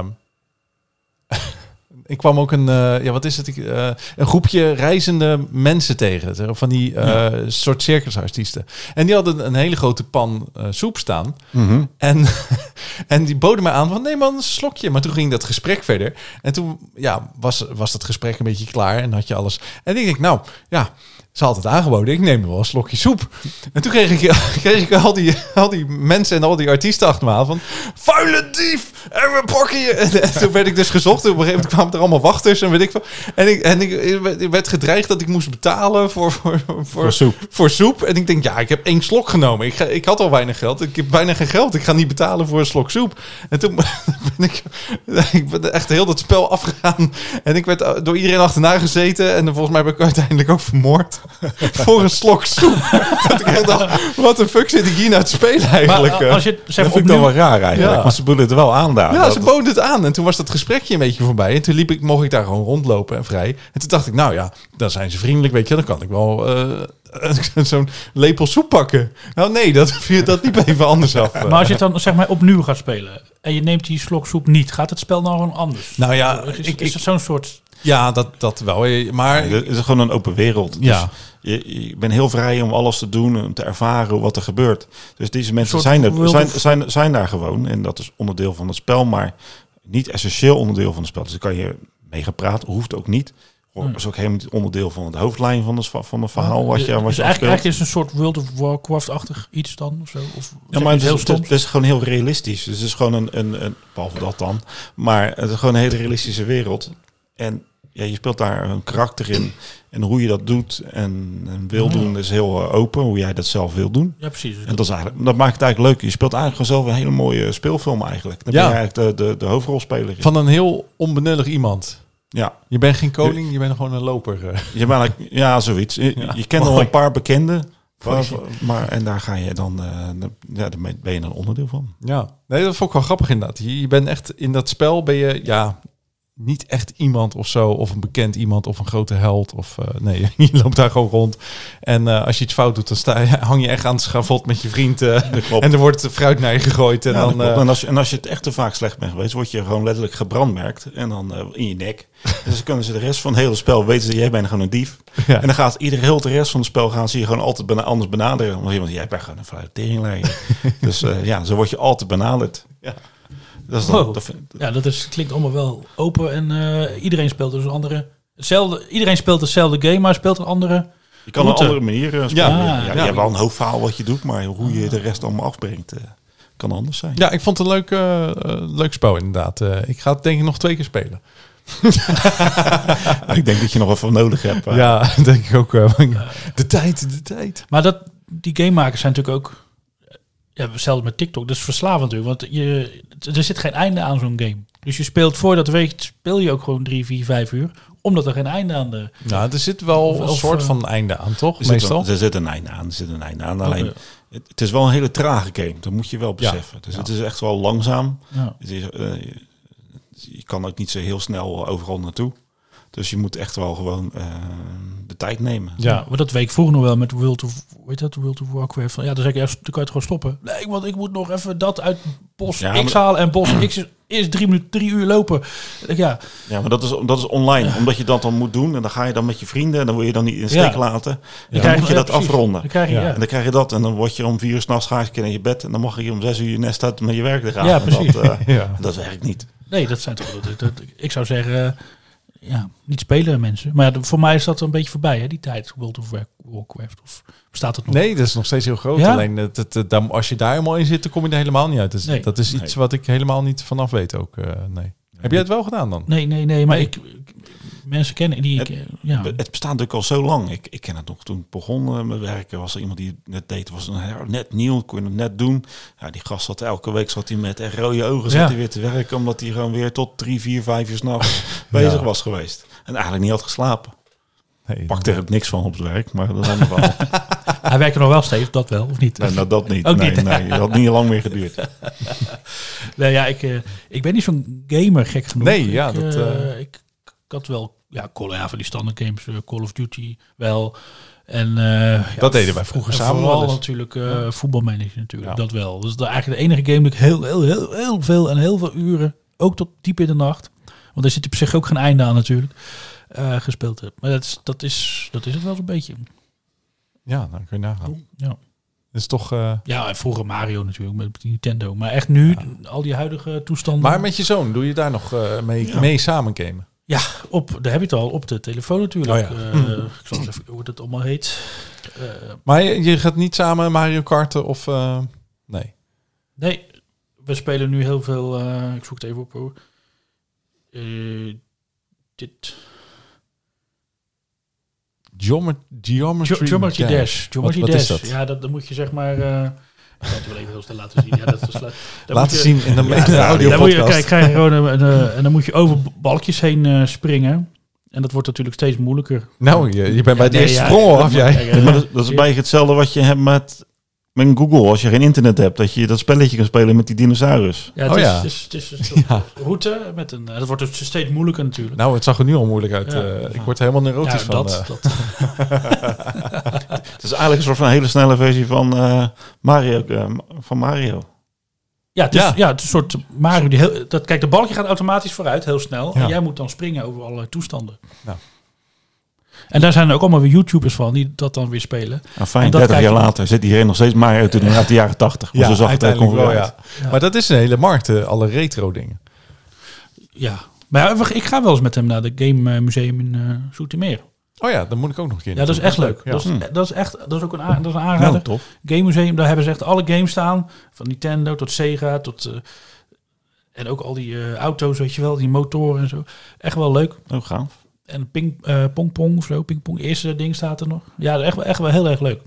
Ik kwam ook een, uh, ja, wat is het? Uh, een groepje reizende mensen tegen. Van die uh, ja. soort circusartiesten. En die hadden een hele grote pan uh, soep staan. Mm-hmm. En, en die boden mij aan van, nee man, een slokje. Maar toen ging dat gesprek verder. En toen ja, was, was dat gesprek een beetje klaar. En had je alles. En ik denk, nou, ja, Ze had het aangeboden. Ik neem wel een slokje soep. En toen kreeg ik, kreeg ik al, die, al die mensen en al die artiesten achter me aan van... Vuile dief! En we pakken je! En, en toen werd ik dus gezocht. En op een gegeven moment kwamen er allemaal wachters. En weet ik veel. En ik, en ik, ik werd gedreigd dat ik moest betalen voor, voor, voor, Voor soep. voor soep. En ik denk, ja, ik heb één slok genomen. Ik, ga, ik had al weinig geld. Ik heb bijna geen geld. Ik ga niet betalen voor een slok soep. En toen ben ik, ik ben echt heel dat spel afgegaan. En ik werd door iedereen achterna gezeten. En volgens mij ben ik uiteindelijk ook vermoord. Voor een slok soep. Dat ik echt dacht, wat de fuck zit ik hier nou te spelen eigenlijk? Maar als je het zeg Dat maar vind ik dan opnieuw... wel raar eigenlijk. Ja. Maar ze boelen het er wel aan daar. Ja, Dat- ze boden het aan. En toen was dat gesprekje een beetje voorbij. En toen liep ik, mocht ik daar gewoon rondlopen en vrij. En toen dacht ik, nou ja, dan zijn ze vriendelijk, weet je. Dan kan ik wel uh, zo'n lepel soep pakken. Nou nee, dat viel dat liep even anders af. Maar als je het dan zeg maar opnieuw gaat spelen en je neemt die slok soep niet, gaat het spel nou gewoon anders? Nou ja, is, ik- is ik- het zo'n soort... Ja, dat, dat wel. Maar Het is gewoon een open wereld. Ja. Dus je, je bent heel vrij om alles te doen en te ervaren wat er gebeurt. Dus deze mensen soort zijn, er, wilde- zijn, zijn, zijn daar gewoon. En dat is onderdeel van het spel, maar niet essentieel onderdeel van het spel. Dus daar kan je mee gaan praten, hoeft ook niet. Dat is ook helemaal niet onderdeel van het hoofdlijn van het, van het verhaal wat je, wat dus je eigenlijk, afspeelt. eigenlijk is het een soort World of Warcraft-achtig iets dan? Of zo? Of Ja, maar het is, heel het, is, stom? het is gewoon heel realistisch. Dus het is gewoon een, een, een, behalve dat dan, maar het is gewoon een hele realistische wereld. En ja, je speelt daar een karakter in. En hoe je dat doet en, en wil Ja. doen is heel uh, open. Hoe jij dat zelf wil doen. Ja, precies. En dat, is eigenlijk, dat maakt het eigenlijk leuk. Je speelt eigenlijk gewoon zelf een hele mooie speelfilm eigenlijk. Dan Ja. ben je eigenlijk de, de, de hoofdrolspeler. in. van een heel onbenullig iemand. Ja, Je bent geen koning, je bent gewoon een loper. eh. je bent eigenlijk, ja, zoiets. Je, Ja. je kent al Mooi. een paar bekenden. Mooi. Maar, maar, en daar ga je dan, uh, ja, daar ben je een onderdeel van. Ja, nee, dat vond ik wel grappig inderdaad. Je, je bent echt in dat spel ben je ja niet echt iemand of zo, of een bekend iemand of een grote held of uh, nee, je loopt daar gewoon rond. En uh, als je iets fout doet, dan sta je, hang je echt aan het schavot met je vriend uh, en er wordt fruit naar je gegooid en Ja, dan dat klopt. uh, en, als, en als je het echt te vaak slecht bent geweest, word je gewoon letterlijk gebrandmerkt en dan uh, in je nek. Dus dan kunnen ze de rest van het hele spel weten dat jij bent gewoon een dief. Ja. En dan gaat ieder heel de rest van het spel gaan ze je gewoon altijd bena- anders benaderen. Want iemand, jij bent gewoon een fruit teringleier. Dus uh, ja, zo word je altijd benaderd. Ja. Dat is dan, Wow. dat vind- Ja, dat is, klinkt allemaal wel open en uh, iedereen speelt dus een andere... Hetzelfde, iedereen speelt hetzelfde game, maar speelt een andere... je kan route. een andere manier uh, spelen. Ja, Ja, ja. ja, je hebt wel een hoofdverhaal wat je doet, maar hoe je de rest allemaal afbrengt, uh, kan anders zijn. ja, ik vond het een leuk, uh, uh, leuk spel inderdaad. Uh, ik ga het denk ik nog twee keer spelen. Ik denk dat je nog even nodig hebt. uh. Ja, denk ik ook. Uh, de tijd, de tijd. Maar dat, die gamemakers zijn natuurlijk ook... Ja, hetzelfde met TikTok. Dat is verslavend natuurlijk. Want je, er zit geen einde aan zo'n game. Dus je speelt voordat weet, speel je ook gewoon drie, vier, vijf uur. Omdat er geen einde aan de... Nou, er zit wel Of- een of, soort uh, van einde aan, toch? Er zit, Meestal. wel- er zit een einde aan. Er zit een einde aan. Alleen, ja. het, het is wel een hele trage game. Dat moet je wel Ja. beseffen. Dus Ja. het is echt wel langzaam. Ja. Het is, uh, je kan ook niet zo heel snel overal naartoe. Dus je moet echt wel gewoon uh, de tijd nemen. Ja, maar dat weet ik vroeger nog wel met World of, weet dat, World of Warcraft. Van, ja, dan zeg ik, ja, dan kan je het gewoon stoppen. Nee, want ik moet nog even dat uit bos Ja, X maar- halen. En bos X is eerst drie minuten, drie uur lopen. Ja, Ja, maar dat is, dat is online. Omdat je dat dan moet doen. En dan ga je dan met je vrienden. En dan wil je dan niet in de steek Ja. laten. En dan krijg moet je ja, dat precies. afronden. Dan krijg je, Ja. ja. En dan krijg je dat. En dan word je om vier uur s'nachts ga je een keer naar je bed. En dan mag je om zes uur je nest uit om naar je werk te gaan. Ja, En precies. Dat, uh, Ja. dat werkt niet. Nee, dat zijn toch... Dat, dat, ik zou zeggen, uh, ja, niet spelen mensen. Maar ja, voor mij is dat een beetje voorbij, hè, die tijd. World of Warcraft. Of bestaat het nog? Nee, dat is nog steeds heel groot. Ja? Alleen het, het, het- dan- als je daar helemaal in zit, dan kom je er helemaal niet uit. Dus Nee. dat is iets wat ik helemaal niet vanaf weet ook. Uh, nee. Heb jij het wel gedaan dan? Nee, nee, nee. Maar Nee. ik, ik- mensen kennen die ik... Het- uh, ja. Het bestaat natuurlijk al zo lang. Ik, ik ken het nog toen ik begon uh, met werken. Was er iemand die het net deed. Was een, net nieuw. Kon je het net doen. Ja, die gast zat elke week zat hij met echt rode ogen zat Ja. hij weer te werken. Omdat hij gewoon weer tot drie, vier, vijf uur s'nachts bezig was geweest. En eigenlijk niet had geslapen. Nee, Pakte er ook niks van op het werk. Maar dat is een ander verhaal. Hij werkt er nog wel steeds, dat wel, of niet? Nee, nou, dat niet. Ook nee, niet. nee, dat had niet lang meer geduurd. Nou ja, ik, uh, ik ben niet zo'n gamer gek genoeg. Nee, ja, ik, dat, uh, uh... ik, ik had wel, ja, Call, ja, van die standaard games, uh, Call of Duty wel. En uh, dat ja, deden wij vroeger en samen vooral wel eens. natuurlijk uh, voetbalmanager natuurlijk, Ja. dat wel. Dat is de, eigenlijk de enige game die ik heel, heel, heel, heel veel en heel veel uren, ook tot diep in de nacht, want er zit op zich ook geen einde aan natuurlijk, uh, gespeeld heb. Maar dat is, dat is, dat is het wel zo'n beetje. Ja, dan kun je nagaan. Ja. Dat is toch... Uh... Ja, en vroeger Mario natuurlijk met Nintendo. Maar echt nu, ja. al die huidige toestanden. Maar met je zoon, doe je daar nog uh, mee, Ja. mee samen gamen? Ja, op, daar heb je het al, op de telefoon natuurlijk. Oh ja. Uh, ik zal eens even hoe het allemaal heet. Uh, Maar je, je gaat niet samen Mario Karten of... Uh, nee. Nee, we spelen nu heel veel... Uh, ik zoek het even op hoor. Uh, dit... Geomet- Geometry, Ge- Geometry Dash. Dash. Geometry wat, wat Dash. is dat? Ja, dat, dan moet je zeg maar... Uh, ik kan het wel even heel snel laten zien. Ja, dat is, la- dan Laten moet je, zien in de, ja, in de dan audio moet je, podcast. kijk, krijg je gewoon een, een, een, en dan moet je over balkjes heen uh, springen. En dat wordt natuurlijk steeds moeilijker. Nou, je, je bent bij Ja, de nee, eerste ja, sprong al dat af, moet- jij. kijk, Ja, maar dat, dat is bij hetzelfde wat je hebt met, met Google. Als je geen internet hebt, dat je dat spelletje kan spelen met die dinosaurus. Ja, het Oh is, ja. het is, het is een soort Ja. route. Met een, dat wordt dus steeds moeilijker natuurlijk. Nou, het zag er nu al moeilijk uit. Ja. Uh, ik word er helemaal neurotisch ja, van. dat, uh. dat. Het is eigenlijk een soort van hele snelle versie van uh, Mario. Uh, van Mario. Ja, het is, Ja. ja. het is een soort Mario. Die heel, dat, kijk, de balkje gaat automatisch vooruit, heel snel. Ja. En jij moet dan springen over allerlei toestanden. Nou. En daar zijn er ook allemaal weer YouTubers van die dat dan weer spelen. Nou, fijn, En dat dertig kijk jaar je- later zit iedereen nog steeds Mario te doen uit de jaren tachtig. Maar Ja, zo zag het er ook uiteindelijk ongeveer wel, uit. ja. Ja. Maar dat is een hele markt, uh, alle retro dingen. Ja. Maar ja, ik ga wel eens met hem naar de Game eh, Museum in uh, Zoetermeer. Oh ja, dan moet ik ook nog een keer. Ja, dat is echt leuk. Ja. Dat, is, Hm. dat is echt, dat is ook een, aan, dat is een aanrader. Nou, tof. Game Museum, daar hebben ze echt alle games staan. Van Nintendo tot Sega tot... Uh, en ook al die uh, auto's, weet je wel, die motoren en zo. Echt wel leuk. Oh, gaaf. En ping, uh, pongpong of zo, pingpong, eerste ding staat er nog. Ja, echt, echt wel heel erg leuk.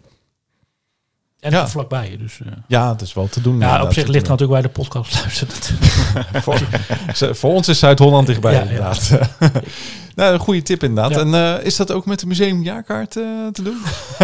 En Ja. vlakbij, dus... Uh, Ja, het is wel te doen. ja, inderdaad. op zich ligt natuurlijk waar de podcast luistert. voor, voor ons is Zuid-Holland dichtbij, Ja, ja. inderdaad. Nou, een goede tip inderdaad. Ja. En uh, is dat ook met de museumjaarkaart uh, te doen?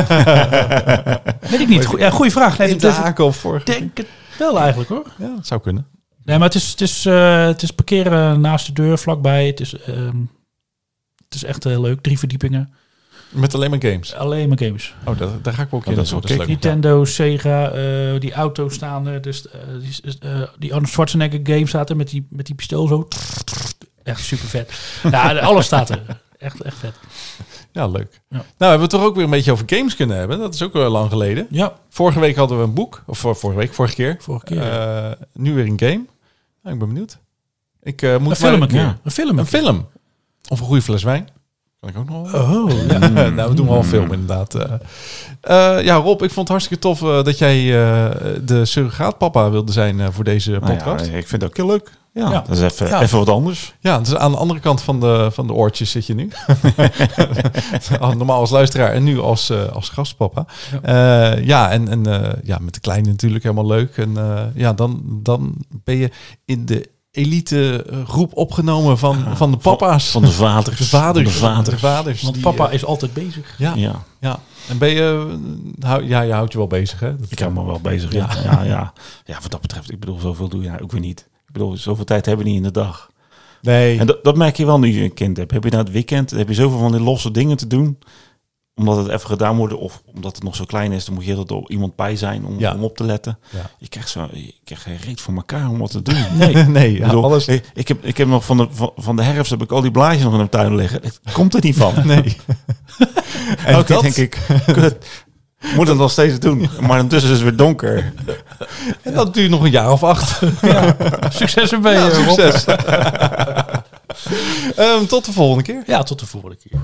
Weet ik niet. Goe- ja, goeie vraag. Nee, In dat te is- haken of voor? ik denk het wel eigenlijk hoor. Ja, dat zou kunnen. Nee, maar het is, het is, uh, het is parkeren naast de deur, vlakbij. Het is, um, het is echt heel leuk. Drie verdiepingen. Met alleen maar games. Alleen maar games. Oh, dat, daar ga ik wel een Oh, keer dat is naartoe. wel Dat is leuk. Nintendo, Sega, uh, die auto's staan er. Dus, uh, die, uh, die Arnold Schwarzenegger game staat er met die, met die pistool zo. Echt super vet. Ja, alles staat er. Echt, echt vet. Ja, leuk. Ja. Nou, hebben we het toch ook weer een beetje over games kunnen hebben. Dat is ook wel lang geleden. Ja, Vorige week hadden we een boek. Of voor, vorige week, vorige keer. vorige keer. Uh, nu weer een game. Nou, ik ben benieuwd. Ik uh, moet een film een maar- keer. Ja. Een film Een een keer. film. Of een goede fles wijn. Kan ik ook nog wel. Oh, ja. nou, we doen wel een film inderdaad. Uh, uh, ja, Rob, ik vond het hartstikke tof uh, dat jij uh, de surrogaatpapa wilde zijn uh, voor deze Nou podcast. ja, ik vind het ook heel leuk. Ja, Ja. dat is even, Ja. even wat anders. Ja, dus aan de andere kant van de, van de oortjes zit je nu. Normaal als luisteraar en nu als, uh, als gastpapa. Ja, uh, ja en, en uh, ja, met de kleine natuurlijk helemaal leuk. En uh, ja, dan, dan ben je in de elite groep opgenomen van, Ja, van de papa's. Van de vaders. De vaders. Van de vaders. De vaders Want die, papa uh, is altijd bezig. Ja, ja. Ja, En ben je... Hou, ja, je houdt je wel bezig, hè? Dat ik hou me wel bezig. Ja. Ja, ja, ja. ja, wat dat betreft, ik bedoel, zoveel doe je nou ook weer niet. Ik bedoel, zoveel tijd hebben we niet in de dag. Nee. En dat, dat merk je wel nu je een kind hebt. Heb je na het weekend, heb je zoveel van die losse dingen te doen. Omdat het even gedaan wordt of omdat het nog zo klein is, dan moet je er iemand bij zijn om, Ja. om op te letten. Ja. Je krijgt zo, je krijgt geen reet voor elkaar om wat te doen. Nee, nee Ik ja, bedoel, alles... ik, ik, heb, ik heb nog van de, van, van de herfst heb ik al die blaadjes nog in de tuin liggen. Het komt er niet van. Nee. En Ook dan dat? denk ik, kut, ik moet het nog steeds doen. Maar ondertussen is het weer donker. En dat duurt nog een jaar of acht. Succes erbij. Ja, eh, Rob. succes. um, tot de volgende keer. Ja, tot de volgende keer.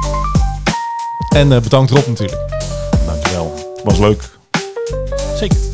En uh, bedankt Rob natuurlijk. Dankjewel. Was leuk. Zeker.